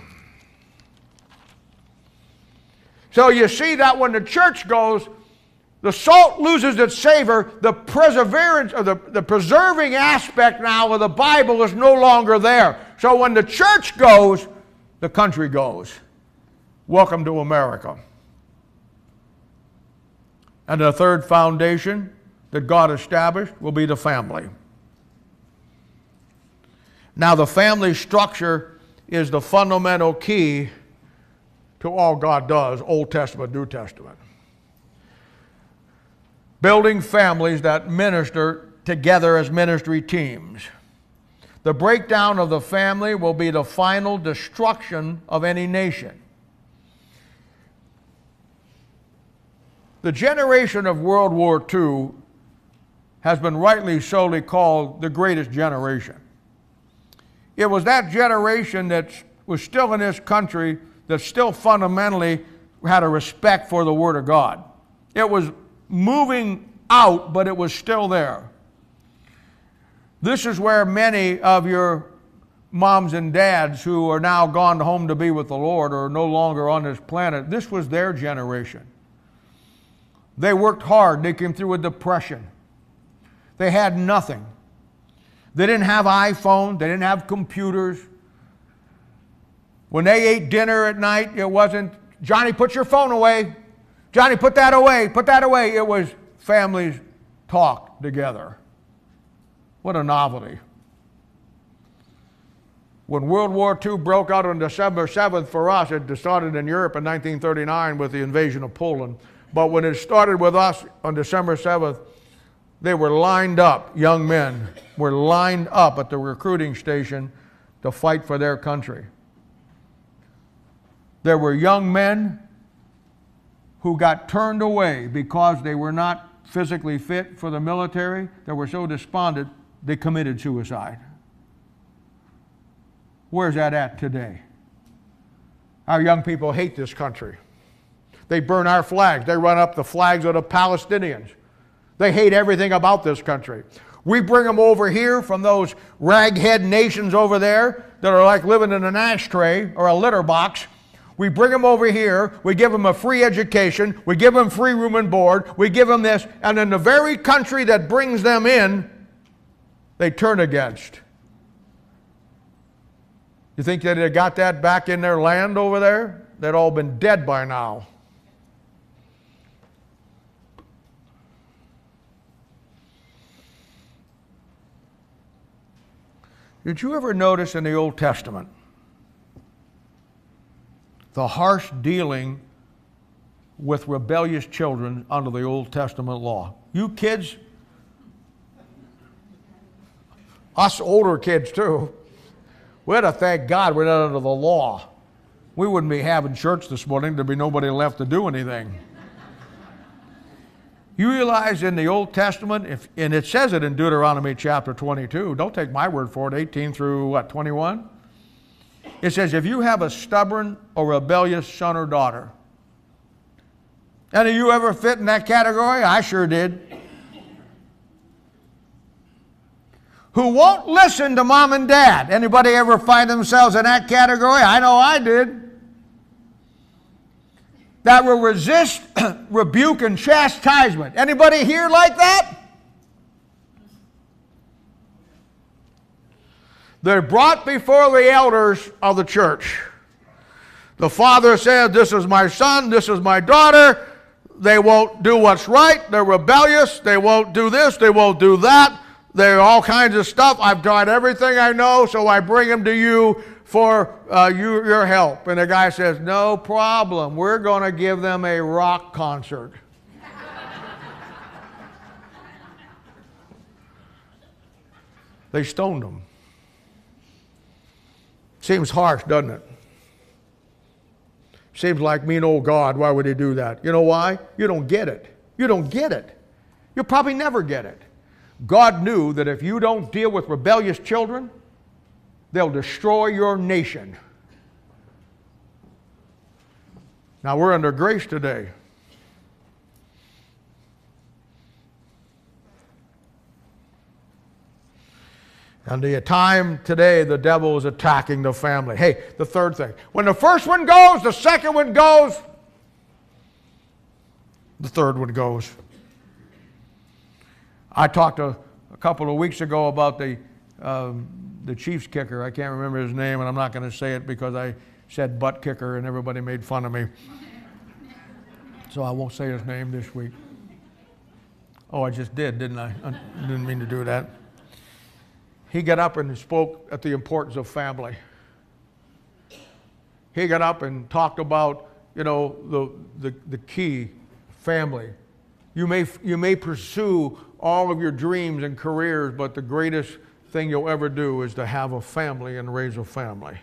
So you see that when the church goes, the salt loses its savor. The perseverance, or the, the preserving aspect now of the Bible is no longer there. So when the church goes, the country goes. Welcome to America. And the third foundation that God established will be the family. Now, the family structure is the fundamental key to all God does, Old Testament, New Testament. Building families that minister together as ministry teams. The breakdown of the family will be the final destruction of any nation. The generation of World War Two has been rightly solely called the greatest generation. It was that generation that was still in this country that still fundamentally had a respect for the Word of God. It was moving out, but it was still there. This is where many of your moms and dads who are now gone home to be with the Lord or no longer on this planet, this was their generation. They worked hard. They came through a depression. They had nothing. They didn't have iPhones. They didn't have computers. When they ate dinner at night, it wasn't, Johnny, put your phone away. Johnny, put that away. Put that away. It was families talk together. What a novelty. When World War Two broke out on December seventh for us, it started in Europe in nineteen thirty-nine with the invasion of Poland. But when it started with us on December seventh, they were lined up, young men were lined up at the recruiting station to fight for their country. There were young men who got turned away because they were not physically fit for the military. They were so despondent, they committed suicide. Where's that at today? Our young people hate this country. They burn our flags. They run up the flags of the Palestinians. They hate everything about this country. We bring them over here from those raghead nations over there that are like living in an ashtray or a litter box. We bring them over here. We give them a free education. We give them free room and board. We give them this. And in the very country that brings them in, they turn against. You think they'd have got that back in their land over there? They'd all been dead by now. Did you ever notice in the Old Testament the harsh dealing with rebellious children under the Old Testament law. You kids, us older kids too, we had to thank God we're not under the law. We wouldn't be having church this morning. There'd be nobody left to do anything. You realize in the Old Testament, if, and it says it in Deuteronomy chapter twenty-two, don't take my word for it, eighteen through what, twenty-one? It says, if you have a stubborn or rebellious son or daughter, any of you ever fit in that category? I sure did. Who won't listen to mom and dad. Anybody ever find themselves in that category? I know I did. That will resist rebuke and chastisement. Anybody here like that? They're brought before the elders of the church. The father says, this is my son, this is my daughter. They won't do what's right. They're rebellious. They won't do this. They won't do that. They're all kinds of stuff. I've tried everything I know, so I bring them to you for uh, you, your help. And the guy says, no problem. We're going to give them a rock concert. They stoned them. Seems harsh, doesn't it? Seems like mean old God. Why would he do that? You know why? You don't get it. You don't get it. You'll probably never get it. God knew that if you don't deal with rebellious children, they'll destroy your nation. Now we're under grace today. And the time today, the devil is attacking the family. Hey, the third thing. When the first one goes, the second one goes, the third one goes. I talked a, a couple of weeks ago about the, um, the Chiefs kicker. I can't remember his name, and I'm not going to say it because I said butt kicker, and everybody made fun of me. So I won't say his name this week. Oh, I just did, didn't I? I didn't mean to do that. He got up and spoke at the importance of family. He got up and talked about, you know, the, the, the key, family. You may, you may pursue all of your dreams and careers, but the greatest thing you'll ever do is to have a family and raise a family.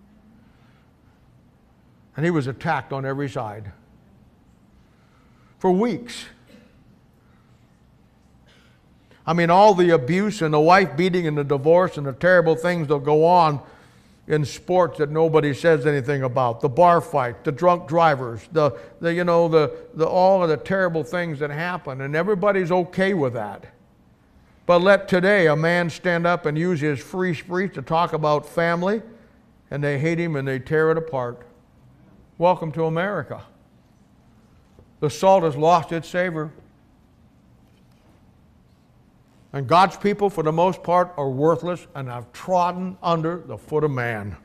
And he was attacked on every side for weeks. I mean, all the abuse and the wife beating and the divorce and the terrible things that go on in sports that nobody says anything about. The bar fight, the drunk drivers, the, the you know, the, the, all of the terrible things that happen. And everybody's okay with that. But let today a man stand up and use his free speech to talk about family, and they hate him and they tear it apart. Welcome to America. The salt has lost its savor. And God's people, for the most part, are worthless and have trodden under the foot of man.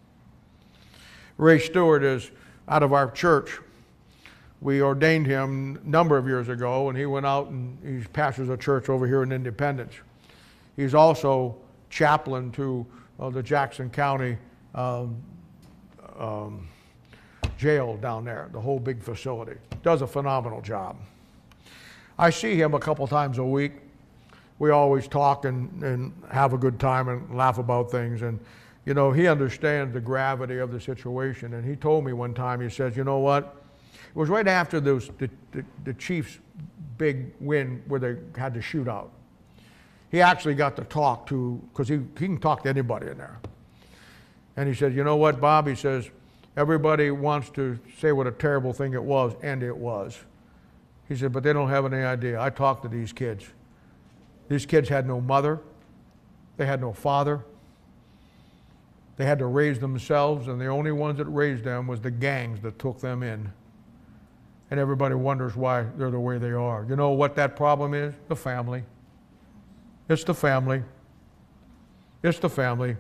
Ray Stewart is out of our church. We ordained him a number of years ago, and he went out and he pastors a church over here in Independence. He's also chaplain to uh, the Jackson County um, um, jail down there, the whole big facility. Does a phenomenal job. I see him a couple times a week. We always talk and, and have a good time and laugh about things. And, you know, he understands the gravity of the situation. And he told me one time, he says, you know what? It was right after those, the, the, the Chiefs' big win where they had the shootout. He actually got to talk to, because he, he can talk to anybody in there. And he said, you know what, Bob? He says, everybody wants to say what a terrible thing it was, and it was. He said, but they don't have any idea. I talked to these kids. These kids had no mother. They had no father. They had to raise themselves, and the only ones that raised them was the gangs that took them in. And everybody wonders why they're the way they are. You know what that problem is? The family. It's the family. It's the family.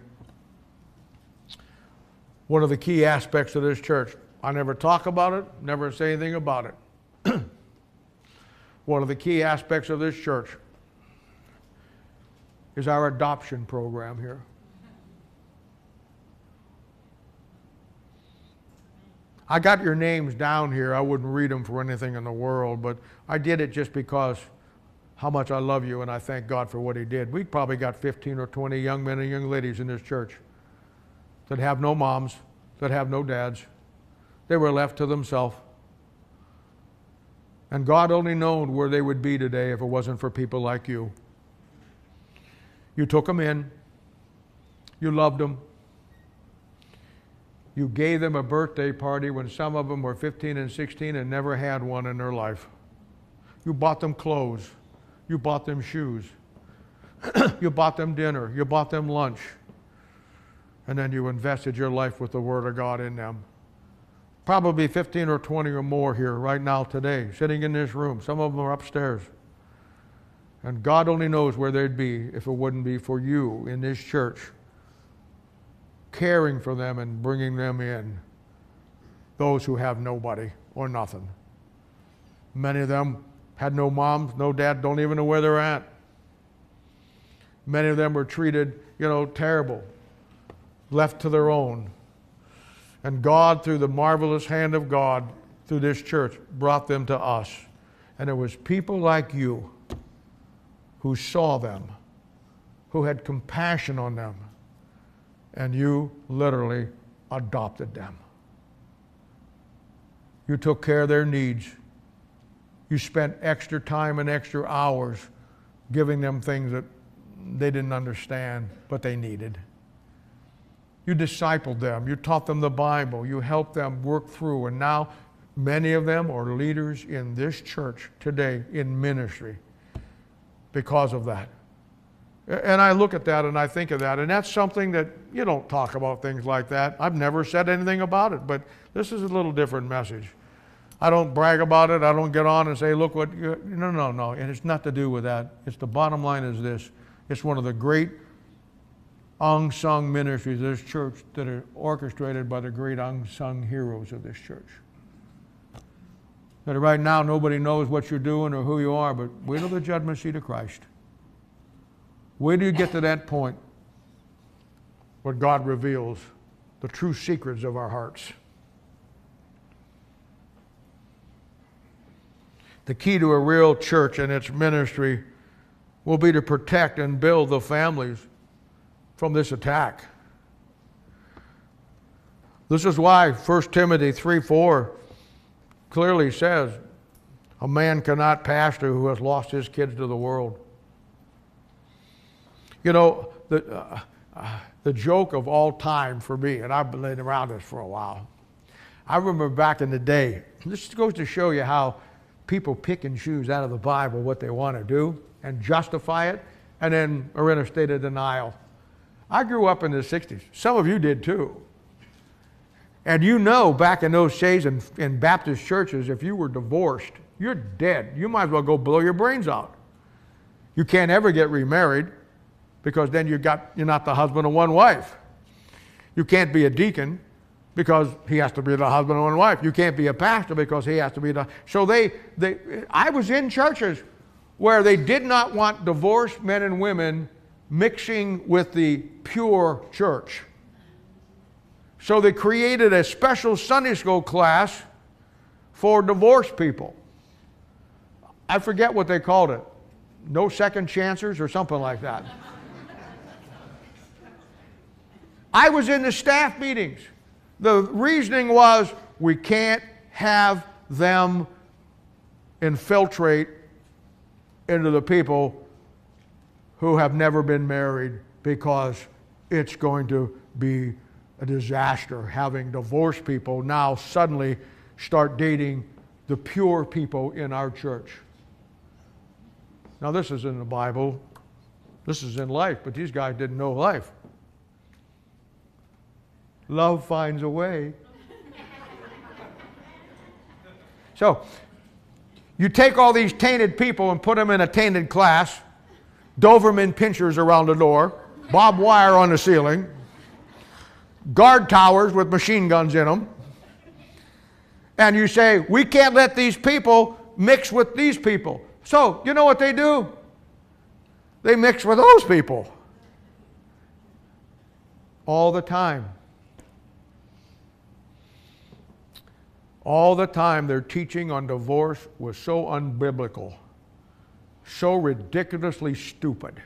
One of the key aspects of this church, I never talk about it, never say anything about it. One of the key aspects of this church is our adoption program here. I got your names down here. I wouldn't read them for anything in the world, but I did it just because how much I love you and I thank God for what He did. We probably got fifteen or twenty young men and young ladies in this church that have no moms, that have no dads. They were left to themselves. And God only known where they would be today if it wasn't for people like you. You took them in. You loved them. You gave them a birthday party when some of them were fifteen and sixteen and never had one in their life. You bought them clothes. You bought them shoes. You bought them dinner. You bought them lunch. And then you invested your life with the Word of God in them. Probably fifteen or twenty or more here right now today, sitting in this room. Some of them are upstairs. And God only knows where they'd be if it wouldn't be for you in this church, caring for them and bringing them in, those who have nobody or nothing. Many of them had no moms, no dad, don't even know where they're at. Many of them were treated, you know, terrible, left to their own. And God, through the marvelous hand of God, through this church, brought them to us. And it was people like you who saw them, who had compassion on them, and you literally adopted them. You took care of their needs. You spent extra time and extra hours giving them things that they didn't understand, but they needed. You discipled them. You taught them the Bible. You helped them work through. And now many of them are leaders in this church today in ministry because of that. And I look at that and I think of that. And that's something that you don't talk about things like that. I've never said anything about it, but this is a little different message. I don't brag about it. I don't get on and say, look what, you, no, no, no. And it's not to do with that. It's the bottom line is this. It's one of the great unsung ministries of this church that are orchestrated by the great unsung heroes of this church. That right now nobody knows what you're doing or who you are, but wait till the judgment seat of Christ. Wait till you get to that point where God reveals the true secrets of our hearts. The key to a real church and its ministry will be to protect and build the families from this attack. This is why First Timothy three four clearly says, a man cannot pastor who has lost his kids to the world. You know, the, uh, uh, the joke of all time for me, and I've been around this for a while, I remember back in the day, this goes to show you how people pick and choose out of the Bible what they want to do and justify it, and then are in a state of denial. I grew up in the sixties. Some of you did too. And you know, back in those days in, in Baptist churches, if you were divorced, you're dead. You might as well go blow your brains out. You can't ever get remarried because then you got, you're not the husband of one wife. You can't be a deacon because he has to be the husband of one wife. You can't be a pastor because he has to be the... So they, they, I was in churches where they did not want divorced men and women mixing with the pure church. So they created a special Sunday school class for divorced people. I forget what they called it. No second chancers or something like that. I was in the staff meetings. The reasoning was we can't have them infiltrate into the people who have never been married because it's going to be a disaster having divorced people now suddenly start dating the pure people in our church. Now this is in the Bible, this is in life, but these guys didn't know life. Love finds a way. So, you take all these tainted people and put them in a tainted class, Doberman pinchers around the door, barbed wire on the ceiling, guard towers with machine guns in them, and you say, we can't let these people mix with these people. So, you know what they do? They mix with those people. All the time. All the time their teaching on divorce was so unbiblical, so ridiculously stupid.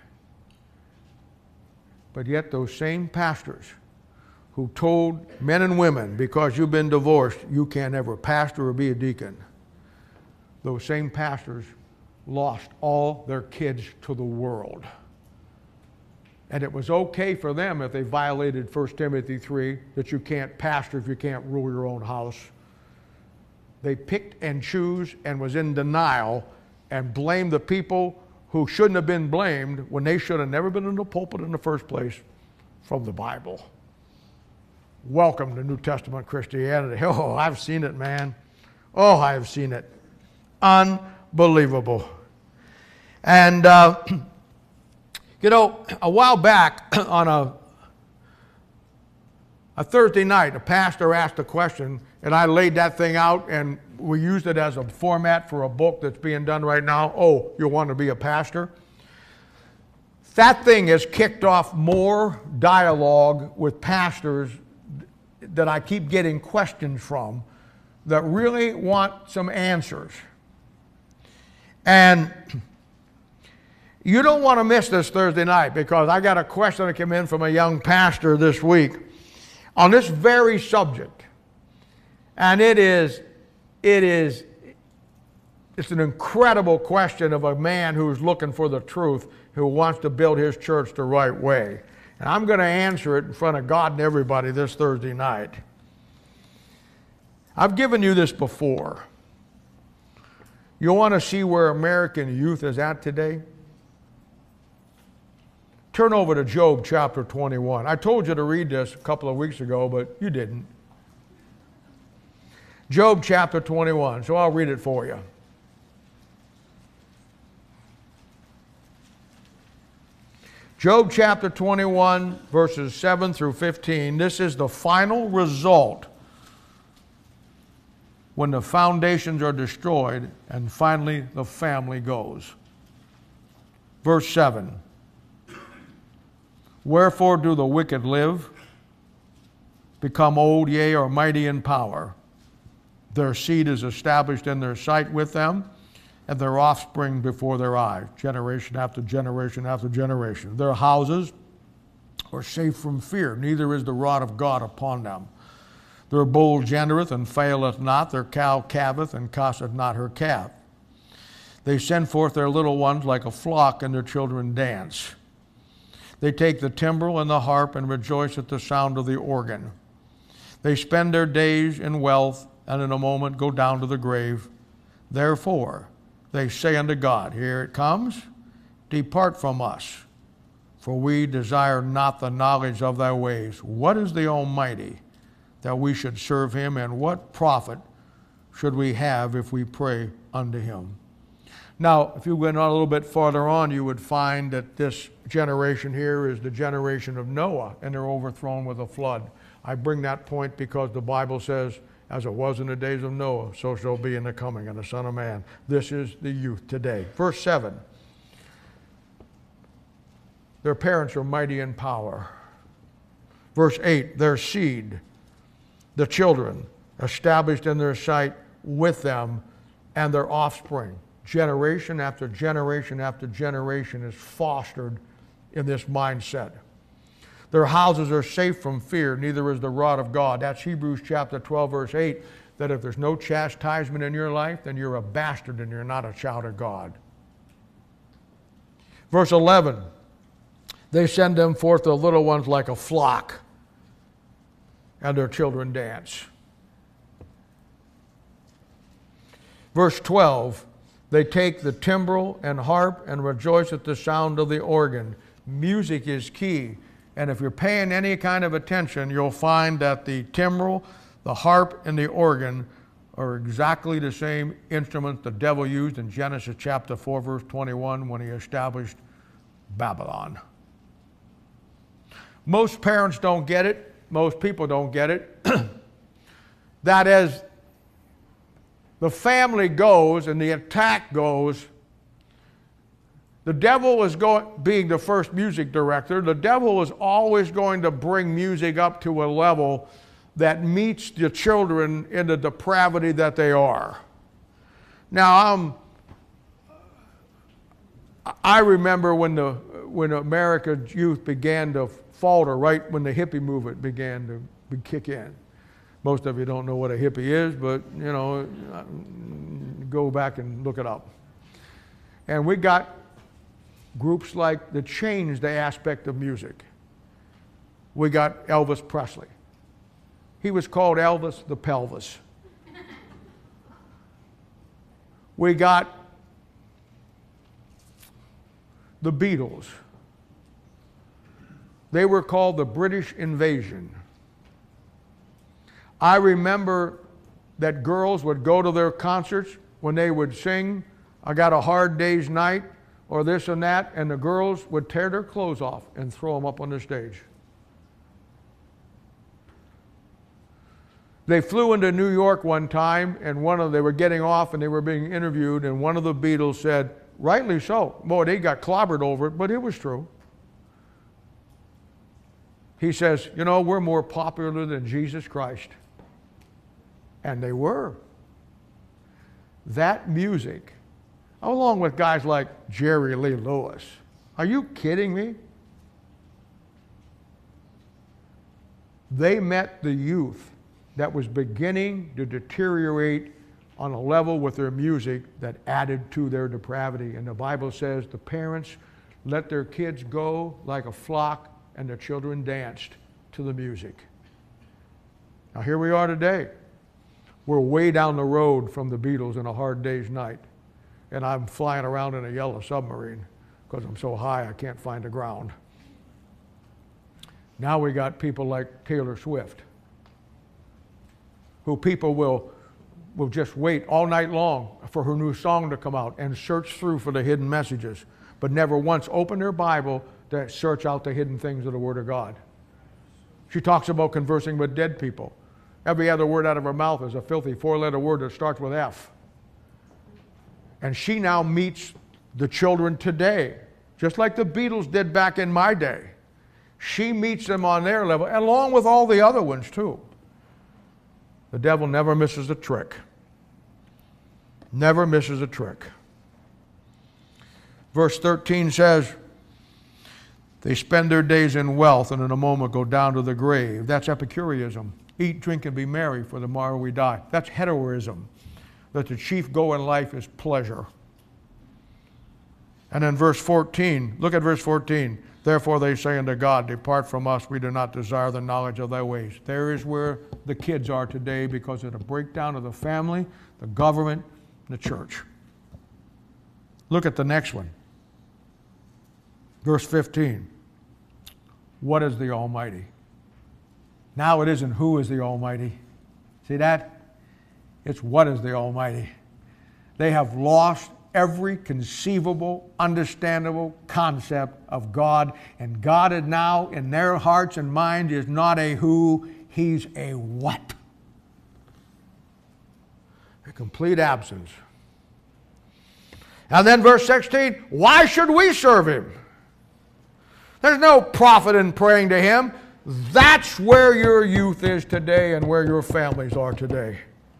But yet those same pastors who told men and women, because you've been divorced, you can't ever pastor or be a deacon, those same pastors lost all their kids to the world. And it was okay for them if they violated First Timothy three, that you can't pastor if you can't rule your own house. They picked and chose and was in denial and blamed the people who shouldn't have been blamed when they should have never been in the pulpit in the first place from the Bible. Welcome to New Testament Christianity. Oh, I've seen it, man. Oh, I've seen it. Unbelievable. And, uh, you know, a while back on a, a Thursday night, a pastor asked a question, and I laid that thing out, and we used it as a format for a book that's being done right now. Oh, you want to be a pastor? That thing has kicked off more dialogue with pastors that I keep getting questions from that really want some answers. And you don't want to miss this Thursday night, because I got a question that came in from a young pastor this week on this very subject. And it is, it is, it's an incredible question of a man who's looking for the truth, who wants to build his church the right way. And I'm going to answer it in front of God and everybody this Thursday night. I've given you this before. You want to see where American youth is at today? Turn over to Job chapter twenty-one. I told you to read this a couple of weeks ago, but you didn't. Job chapter twenty-one, so I'll read it for you. Job chapter twenty-one, verses seven through fifteen. This is the final result when the foundations are destroyed and finally the family goes. Verse seven. Wherefore do the wicked live, become old, yea, or mighty in power? Their seed is established in their sight with them, and their offspring before their eyes, generation after generation after generation. Their houses are safe from fear, neither is the rod of God upon them. Their bull gendereth and faileth not, their cow calveth and costeth not her calf. They send forth their little ones like a flock, and their children dance. They take the timbrel and the harp and rejoice at the sound of the organ. They spend their days in wealth, and in a moment go down to the grave. Therefore they say unto God, here it comes, depart from us, for we desire not the knowledge of thy ways. What is the Almighty, that we should serve him, and what profit should we have if we pray unto him? Now, if you went on a little bit farther on, you would find that this generation here is the generation of Noah, and they're overthrown with a flood. I bring that point because the Bible says, as it was in the days of Noah, so shall it be in the coming of the Son of Man. This is the youth today. Verse seven. Their parents are mighty in power. Verse eight. Their seed, the children, established in their sight with them, and their offspring. Generation after generation after generation is fostered in this mindset. Their houses are safe from fear, neither is the rod of God. That's Hebrews chapter twelve, verse eight, that if there's no chastisement in your life, then you're a bastard and you're not a child of God. Verse eleven, they send them forth the little ones like a flock, and their children dance. Verse twelve, they take the timbrel and harp and rejoice at the sound of the organ. Music is key. And if you're paying any kind of attention, you'll find that the timbrel, the harp, and the organ are exactly the same instruments the devil used in Genesis chapter four, verse twenty-one, when he established Babylon. Most parents don't get it. Most people don't get it. That as the family goes and the attack goes, the devil is going, being the first music director, the devil is always going to bring music up to a level that meets the children in the depravity that they are. Now, um, I remember when the when America's youth began to falter, right when the hippie movement began to kick in. Most of you don't know what a hippie is, but you know, go back and look it up. And we got groups like that changed the aspect of music. We got Elvis Presley. He was called Elvis the Pelvis. We got the Beatles. They were called the British Invasion. I remember that girls would go to their concerts when they would sing, "I Got a Hard Day's Night," or this and that, and the girls would tear their clothes off and throw them up on the stage. They flew into New York one time, and one of they were getting off and they were being interviewed, and one of the Beatles said, rightly so, boy, they got clobbered over it, but it was true. He says, you know, we're more popular than Jesus Christ. And they were. That music, along with guys like Jerry Lee Lewis. Are you kidding me? They met the youth that was beginning to deteriorate on a level with their music that added to their depravity. And the Bible says the parents let their kids go like a flock, and the children danced to the music. Now here we are today. We're way down the road from the Beatles in A Hard Day's Night. And I'm flying around in a yellow submarine because I'm so high I can't find the ground. Now we got people like Taylor Swift, who people will, will just wait all night long for her new song to come out and search through for the hidden messages, but never once open their Bible to search out the hidden things of the Word of God. She talks about conversing with dead people. Every other word out of her mouth is a filthy four-letter word that starts with F. And she now meets the children today, just like the Beatles did back in my day. She meets them on their level, along with all the other ones too. The devil never misses a trick. Never misses a trick. Verse thirteen says, they spend their days in wealth and in a moment go down to the grave. That's Epicureanism. Eat, drink, and be merry, for tomorrow we die. That's heteroism. That the chief goal in life is pleasure. And then verse fourteen, look at verse fourteen. Therefore they say unto God, depart from us, we do not desire the knowledge of thy ways. There is where the kids are today because of the breakdown of the family, the government, and the church. Look at the next one. Verse fifteen. What is the Almighty? Now it isn't who is the Almighty. See that? It's what is the Almighty. They have lost every conceivable, understandable concept of God. And God is now in their hearts and minds is not a who, He's a what. A complete absence. And then verse sixteen, why should we serve Him? There's no profit in praying to Him. That's where your youth is today and where your families are today.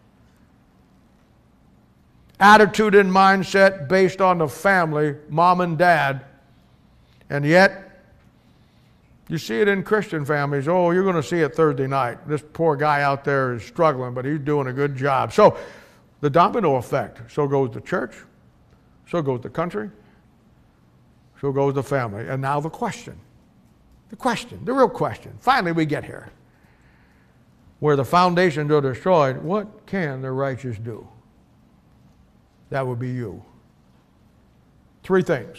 Attitude and mindset based on the family, mom and dad. And yet, you see it in Christian families. Oh, you're going to see it Thursday night. This poor guy out there is struggling, but he's doing a good job. So, the domino effect. So goes the church. So goes the country. So goes the family. And now the question. The question, the real question. Finally we get here. Where the foundations are destroyed, what can the righteous do? That would be you. Three things.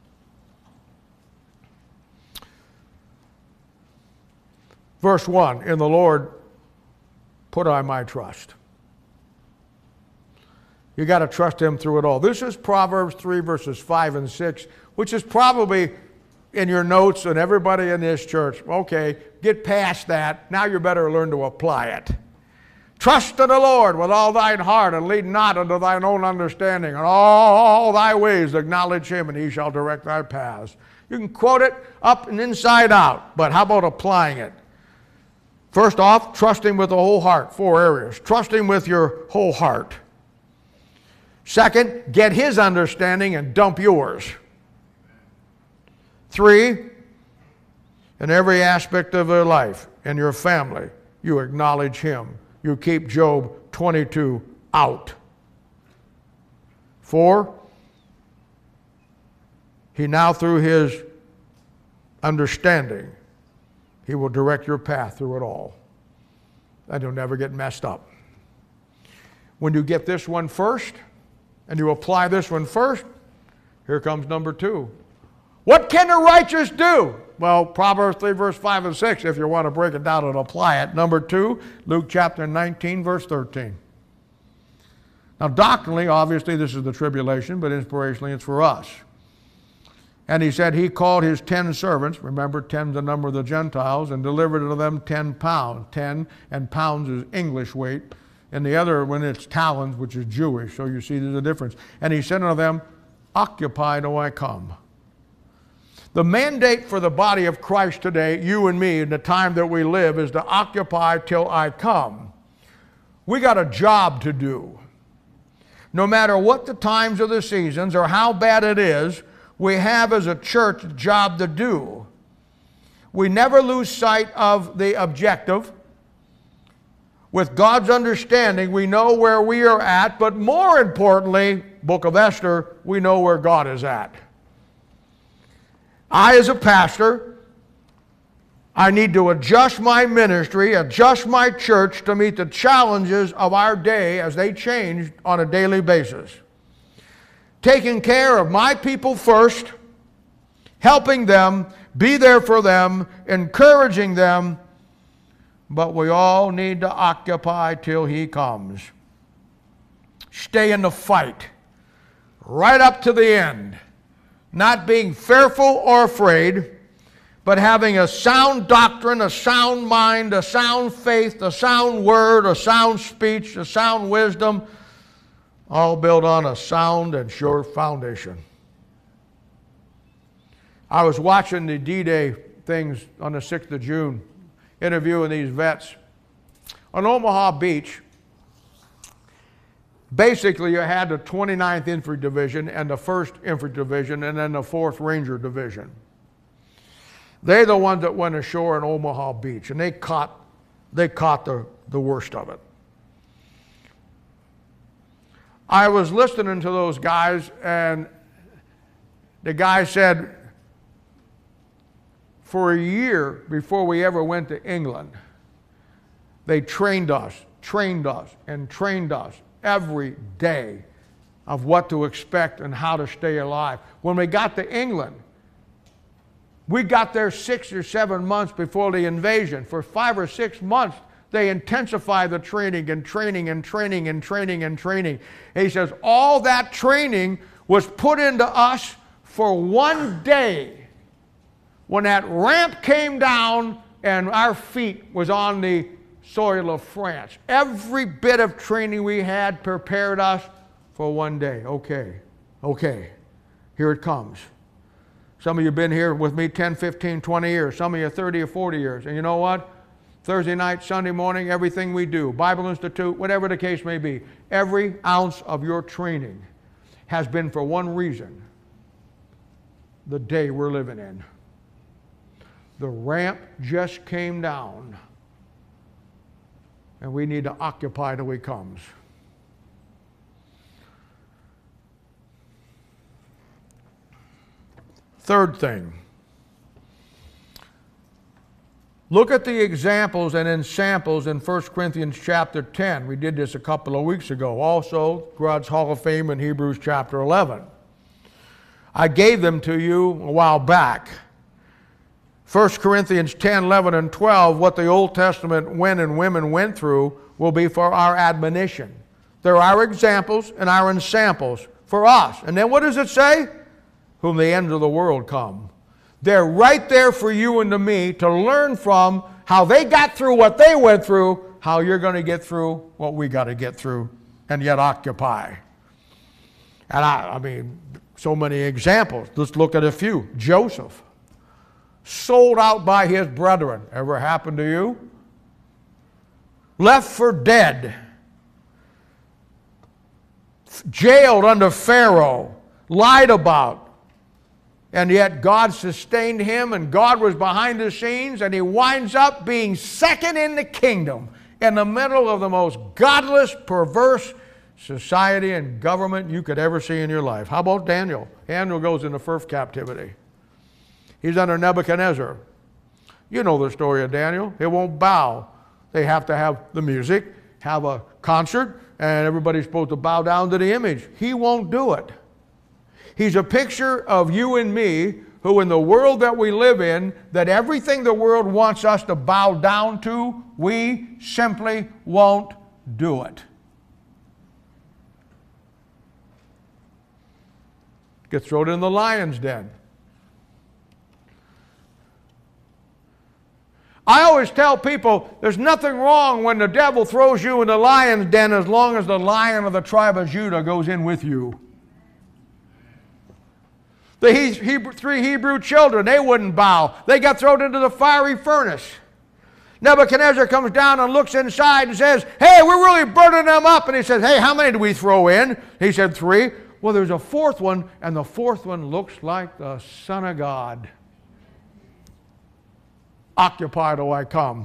Verse one, in the Lord put I my trust. You got to trust Him through it all. This is Proverbs three, verses five and six, which is probably in your notes and everybody in this church. Okay, get past that. Now you better learn to apply it. Trust in the Lord with all thine heart, and lead not unto thine own understanding. In all thy ways acknowledge Him, and He shall direct thy paths. You can quote it up and inside out, but how about applying it? First off, trust Him with the whole heart. Four areas. Trust Him with your whole heart. Second, get His understanding and dump yours. Three, in every aspect of your life, in your family, you acknowledge Him. You keep Job twenty-two out. Four, He now, through His understanding, He will direct your path through it all. And you'll never get messed up. When you get this one first, and you apply this one first, here comes number two. What can the righteous do? Well, Proverbs three, verse five and six, if you want to break it down and apply it. Number two, Luke chapter nineteen, verse thirteen. Now, doctrinally, obviously, this is the tribulation, but inspirationally, it's for us. And he said he called his ten servants, remember ten's the number of the Gentiles, and delivered to them ten pounds. Ten, and pounds is English weight. And the other one, it's talents, which is Jewish. So you see there's a difference. And he said unto them, occupy till I come. The mandate for the body of Christ today, you and me, in the time that we live, is to occupy till I come. We got a job to do. No matter what the times of the seasons or how bad it is, we have as a church a job to do. We never lose sight of the objective. With God's understanding, we know where we are at, but more importantly, Book of Esther, we know where God is at. I, as a pastor, I need to adjust my ministry, adjust my church to meet the challenges of our day as they change on a daily basis. Taking care of my people first, helping them, be there for them, encouraging them, but we all need to occupy till He comes. Stay in the fight, right up to the end, not being fearful or afraid, but having a sound doctrine, a sound mind, a sound faith, a sound word, a sound speech, a sound wisdom, all built on a sound and sure foundation. I was watching the D-Day things on the sixth of June, interviewing these vets. On Omaha Beach, basically you had the twenty-ninth Infantry Division and the first Infantry Division and then the fourth Ranger Division. They're the ones that went ashore in Omaha Beach, and they caught, they caught the, the worst of it. I was listening to those guys, and the guy said, for a year before we ever went to England, they trained us, trained us, and trained us every day of what to expect and how to stay alive. When we got to England, we got there six or seven months before the invasion. For five or six months, they intensified the training and training and training and training and training. And he says all that training was put into us for one day when that ramp came down and our feet was on the soil of France. Every bit of training we had prepared us for one day. Okay, okay, here it comes. Some of you have been here with me ten, fifteen, twenty years. Some of you thirty or forty years. And you know what? Thursday night, Sunday morning, everything we do, Bible Institute, whatever the case may be, every ounce of your training has been for one reason: the day we're living in. The ramp just came down, and we need to occupy till He comes. Third thing, look at the examples and in samples in First Corinthians chapter ten. We did this a couple of weeks ago. Also, God's Hall of Fame in Hebrews chapter eleven. I gave them to you a while back. First Corinthians ten, eleven, and twelve, what the Old Testament men and women went through will be for our admonition. There are examples and our ensamples for us. And then what does it say? Whom the ends of the world come. They're right there for you and to me to learn from how they got through what they went through, how you're going to get through what we got to get through and yet occupy. And I, I mean, so many examples. Let's look at a few. Joseph, sold out by his brethren. Ever happened to you? left for dead, jailed under Pharaoh, lied about. And yet God sustained him, and God was behind the scenes, and he winds up being second in the kingdom in the middle of the most godless, perverse society and government you could ever see in your life. How about Daniel? Daniel goes into first captivity. He's under Nebuchadnezzar. You know the story of Daniel. They won't bow. They have to have the music, have a concert, and everybody's supposed to bow down to the image. He won't do it. He's a picture of you and me, who in the world that we live in, that everything the world wants us to bow down to, we simply won't do it. Get thrown in the lion's den. I always tell people there's nothing wrong when the devil throws you in the lion's den as long as the lion of the tribe of Judah goes in with you. The Hebrew, three Hebrew children, they wouldn't bow. They got thrown into the fiery furnace. Nebuchadnezzar comes down and looks inside and says, hey, we're really burning them up. And he says, hey, how many do we throw in? He said, three. Well, there's a fourth one, and the fourth one looks like the Son of God. Occupy till I come.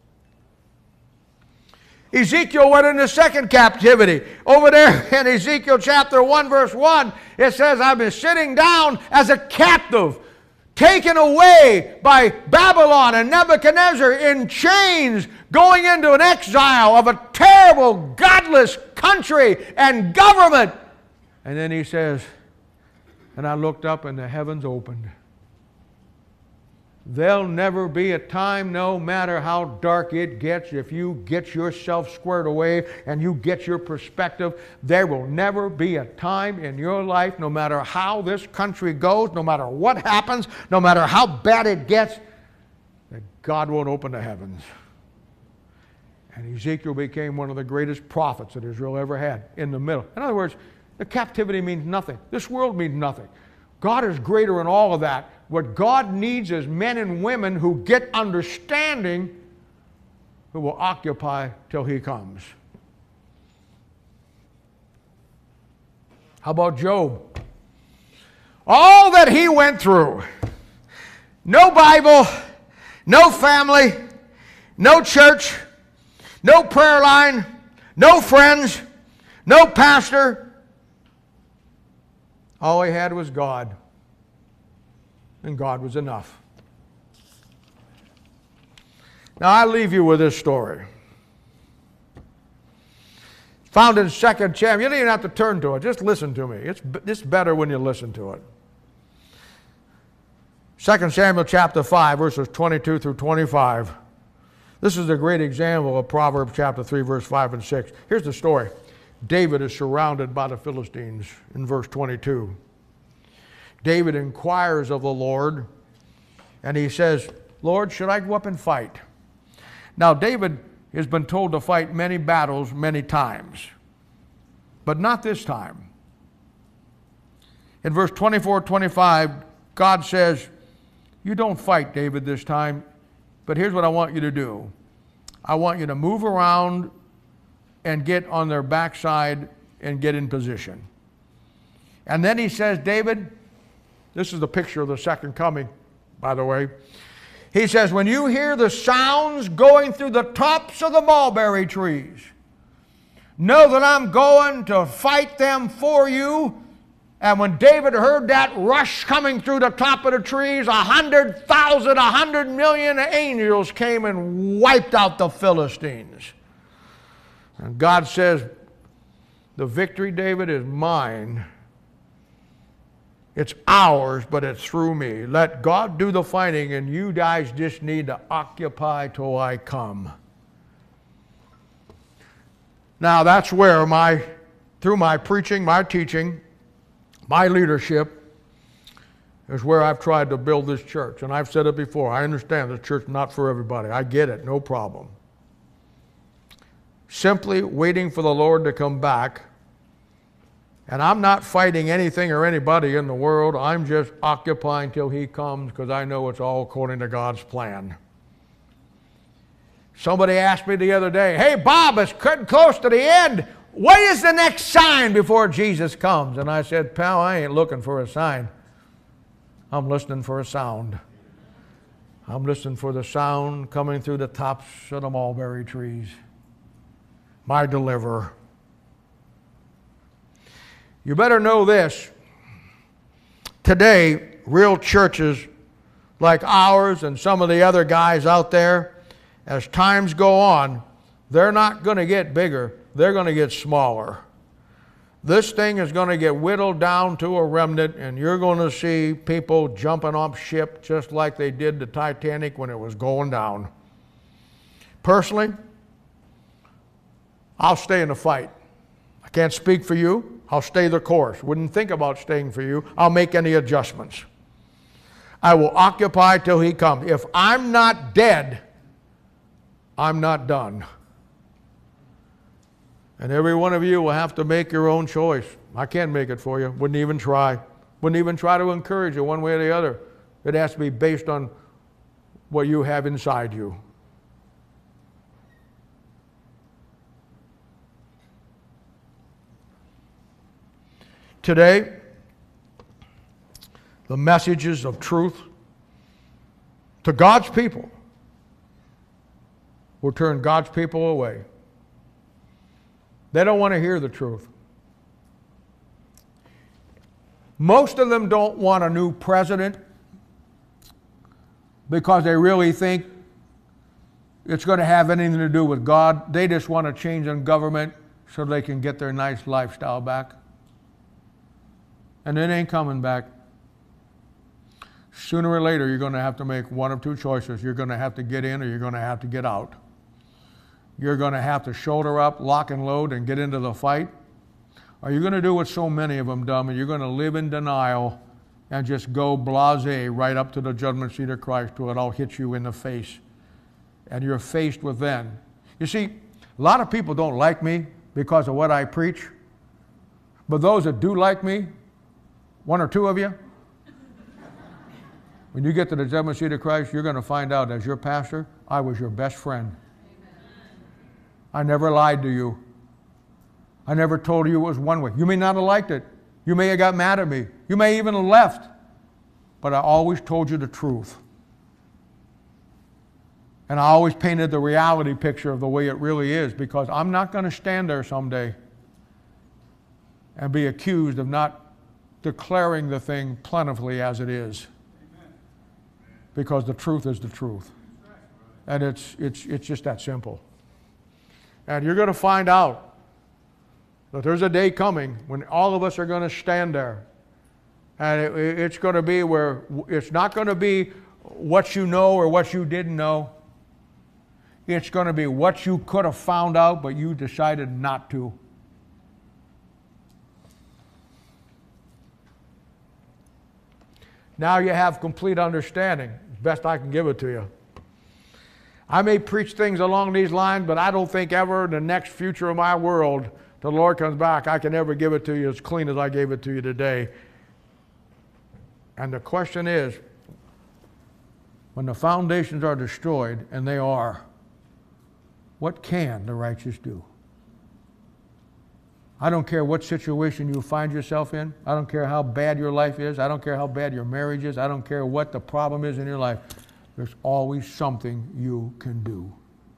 Ezekiel went into second captivity. Over there in Ezekiel chapter one, verse one, it says, I've been sitting down as a captive, taken away by Babylon and Nebuchadnezzar in chains, going into an exile of a terrible, godless country and government. And then he says, and I looked up and the heavens opened. There'll never be a time, no matter how dark it gets, if you get yourself squared away and you get your perspective, there will never be a time in your life, no matter how this country goes, no matter what happens, no matter how bad it gets, that God won't open the heavens. And Ezekiel became one of the greatest prophets that Israel ever had in the middle. In other words, the captivity means nothing. This world means nothing. God is greater in all of that. What God needs is men and women who get understanding, who will occupy till He comes. How about Job? All that he went through. No Bible, no family, no church, no prayer line, no friends, no pastor. All he had was God. And God was enough. Now I leave you with this story. Found in Second Samuel. You don't even have to turn to it. Just listen to me. It's, it's better when you listen to it. Second Samuel chapter five, verses twenty-two through twenty-five. This is a great example of Proverbs chapter three, verse five and six. Here's the story. David is surrounded by the Philistines in verse twenty-two. David inquires of the Lord, and he says, Lord, should I go up and fight? Now, David has been told to fight many battles many times, but not this time. In verse twenty-four, twenty-five, God says, you don't fight, David, this time, but here's what I want you to do. I want you to move around and get on their backside and get in position. And then he says, David, this is the picture of the second coming, by the way. He says, when you hear the sounds going through the tops of the mulberry trees, know that I'm going to fight them for you. And when David heard that rush coming through the top of the trees, a hundred thousand, a hundred million angels came and wiped out the Philistines. And God says, the victory, David, is mine. It's ours, but it's through me. Let God do the fighting, and you guys just need to occupy till I come. Now, that's where my, through my preaching, my teaching, my leadership, is where I've tried to build this church. And I've said it before. I understand the church is not for everybody. I get it, no problem. Simply waiting for the Lord to come back. And I'm not fighting anything or anybody in the world. I'm just occupying till He comes, because I know it's all according to God's plan. Somebody asked me the other day, hey, Bob, it's getting close to the end. What is the next sign before Jesus comes? And I said, pal, I ain't looking for a sign. I'm listening for a sound. I'm listening for the sound coming through the tops of the mulberry trees. My deliverer. You better know this. Today, real churches like ours and some of the other guys out there, as times go on, they're not going to get bigger. They're going to get smaller. This thing is going to get whittled down to a remnant, and you're going to see people jumping off ship just like they did the Titanic when it was going down. Personally, I'll stay in the fight. I can't speak for you. I'll stay the course. Wouldn't think about staying for you. I'll make any adjustments. I will occupy till he comes. If I'm not dead, I'm not done. And every one of you will have to make your own choice. I can't make it for you. Wouldn't even try. Wouldn't even try to encourage you one way or the other. It has to be based on what you have inside you. Today, the messages of truth to God's people will turn God's people away. They don't want to hear the truth. Most of them don't want a new president because they really think it's going to have anything to do with God. They just want a change in government so they can get their nice lifestyle back. And it ain't coming back. Sooner or later, you're going to have to make one of two choices. You're going to have to get in or you're going to have to get out. You're going to have to shoulder up, lock and load, and get into the fight. Or you're going to do what so many of them do, and you're going to live in denial and just go blasé right up to the judgment seat of Christ till it all hits you in the face. And you're faced with then. You see, a lot of people don't like me because of what I preach. But those that do like me, one or two of you, when you get to the judgment seat of Christ, you're going to find out as your pastor, I was your best friend. I never lied to you. I never told you it was one way. You may not have liked it. You may have got mad at me. You may even have left. But I always told you the truth. And I always painted the reality picture of the way it really is, because I'm not going to stand there someday and be accused of not declaring the thing plentifully as it is. Because the truth is the truth. And it's, it's, it's just that simple. And you're going to find out that there's a day coming when all of us are going to stand there. And it, it's going to be where it's not going to be what you know or what you didn't know. It's going to be what you could have found out, but you decided not to. Now you have complete understanding. Best I can give it to you. I may preach things along these lines, but I don't think ever in the next future of my world, the Lord comes back, I can ever give it to you as clean as I gave it to you today. And the question is, when the foundations are destroyed, and they are, what can the righteous do? I don't care what situation you find yourself in. I don't care how bad your life is. I don't care how bad your marriage is. I don't care what the problem is in your life. There's always something you can do.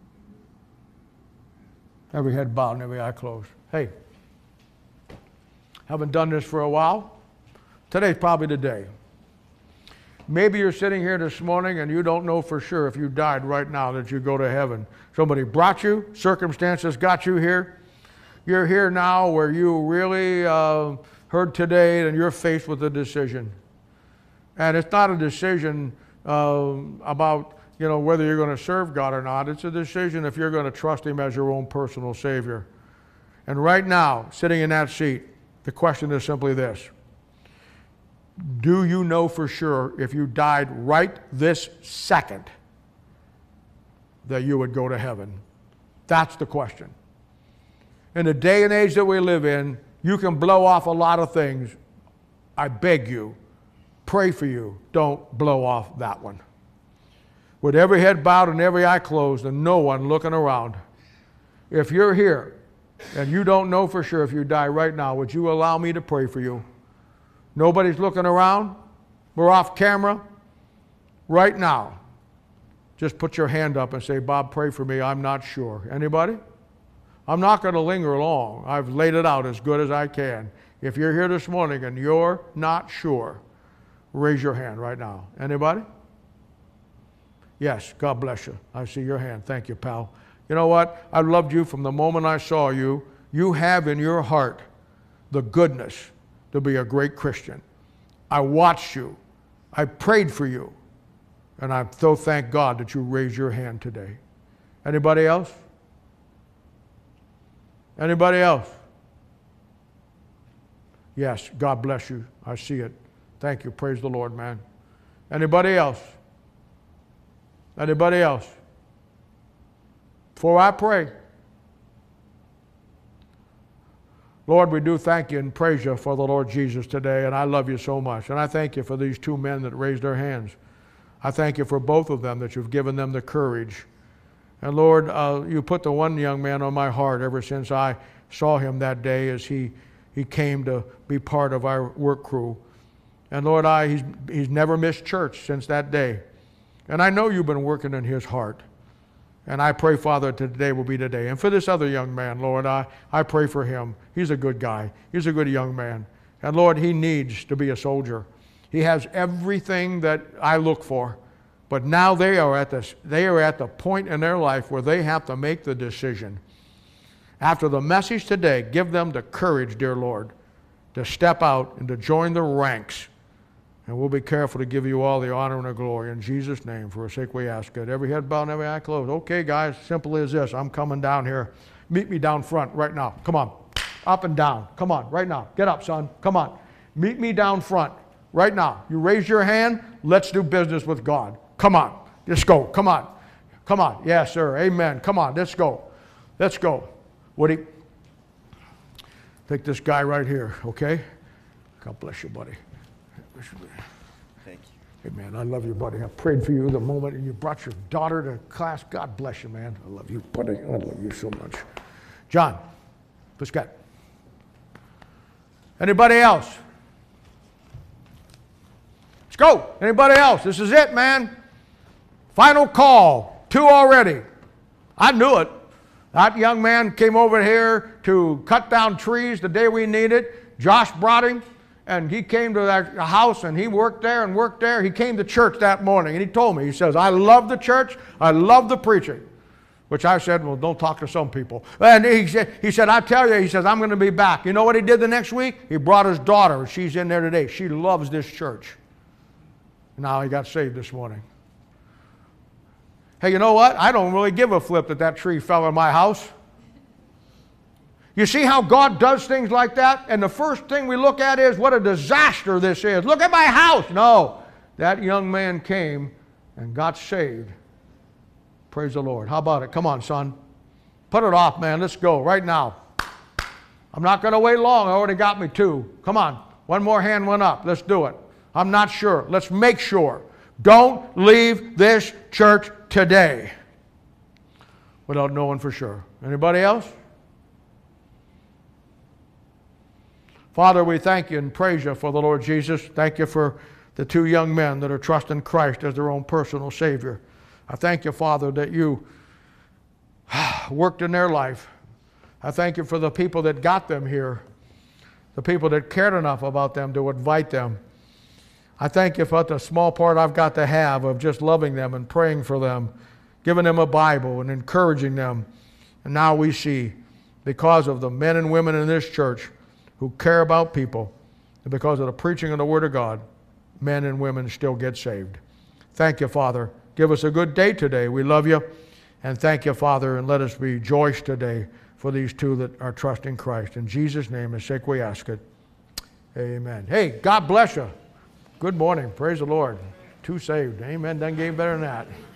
Every head bowed and every eye closed. Hey, haven't done this for a while. Today's probably the day. Maybe you're sitting here this morning and you don't know for sure if you died right now that you go to heaven. Somebody brought you, circumstances got you here. You're here now where you really uh, heard today and you're faced with a decision. And it's not a decision uh, about you know whether you're going to serve God or not. It's a decision if you're going to trust Him as your own personal Savior. And right now, sitting in that seat, the question is simply this. Do you know for sure if you died right this second that you would go to heaven? That's the question. In the day and age that we live in, you can blow off a lot of things. I beg you, pray for you, don't blow off that one. with every head bowed and every eye closed and no one looking around. If you're here and you don't know for sure if you die right now, would you allow me to pray for you? Nobody's looking around. We're off camera. Right now, just put your hand up and say, Bob, pray for me. I'm not sure. Anybody? I'm not going to linger long. I've laid it out as good as I can. If you're here this morning and you're not sure, raise your hand right now. Anybody? Yes, God bless you. I see your hand. Thank you, pal. You know what? I loved you from the moment I saw you. You have in your heart the goodness to be a great Christian. I watched you. I prayed for you. And I so thank God that you raised your hand today. Anybody else? Anybody else? Yes, God bless you. I see it. Thank you. Praise the Lord, man. Anybody else? Anybody else? Before I pray, Lord, we do thank you and praise you for the Lord Jesus today, and I love you so much. And I thank you for these two men that raised their hands. I thank you for both of them, that you've given them the courage. And Lord, uh, you put the one young man on my heart ever since I saw him that day as he, he came to be part of our work crew. And Lord, I, he's, he's never missed church since that day. And I know you've been working in his heart. And I pray, Father, today will be today. And for this other young man, Lord, I, I pray for him. He's a good guy. He's a good young man. And Lord, he needs to be a soldier. He has everything that I look for. But now they are at this, they are at the point in their life where they have to make the decision. After the message today, give them the courage, dear Lord, to step out and to join the ranks. And we'll be careful to give you all the honor and the glory. In Jesus' name, for a sake we ask it. Every head bowed and every eye closed. Okay, guys, simple as this. I'm coming down here. Meet me down front right now. Come on. Up and down. Come on, right now. Get up, son. Come on. Meet me down front right now. You raise your hand. Let's do business with God. Come on. Let's go. Come on. Come on. Yes, sir. Amen. Come on. Let's go. Let's go. Woody, take this guy right here, okay? God bless you, buddy. Thank you. Hey, man, I love you, buddy. I prayed for you the moment you brought your daughter to class. God bless you, man. I love you, buddy. I love you so much. John, let's go. Anybody else? Let's go. Anybody else? This is it, man. Final call. Two already. I knew it. That young man came over here to cut down trees the day we needed. Josh brought him. And he came to that house and he worked there and worked there. He came to church that morning and he told me, he says, I love the church. I love the preaching. Which I said, well, don't talk to some people. And he said, he said, I tell you, he says, I'm going to be back. You know what he did the next week? He brought his daughter. She's in there today. She loves this church. Now he got saved this morning. Hey, you know what? I don't really give a flip that that tree fell in my house. You see how God does things like that? And the first thing we look at is what a disaster this is. Look at my house. No, that young man came and got saved. Praise the Lord. How about it? Come on, son. Put it off, man. Let's go right now. I'm not going to wait long. I already got me two. Come on. One more hand went up. Let's do it. I'm not sure. Let's make sure. Don't leave this church today without knowing for sure. Anybody else? Father, we thank you and praise you for the Lord Jesus. Thank you for the two young men that are trusting Christ as their own personal Savior. I thank you, Father, that you worked in their life. I thank you for the people that got them here, the people that cared enough about them to invite them. I thank you for the small part I've got to have of just loving them and praying for them, giving them a Bible and encouraging them. And now we see, because of the men and women in this church who care about people, and because of the preaching of the Word of God, men and women still get saved. Thank you, Father. Give us a good day today. We love you. And thank you, Father, and let us rejoice today for these two that are trusting Christ. In Jesus' name, in sake we ask it. Amen. Hey, God bless you. Good morning. Praise the Lord. Two saved. Amen. Doesn't get any better than that.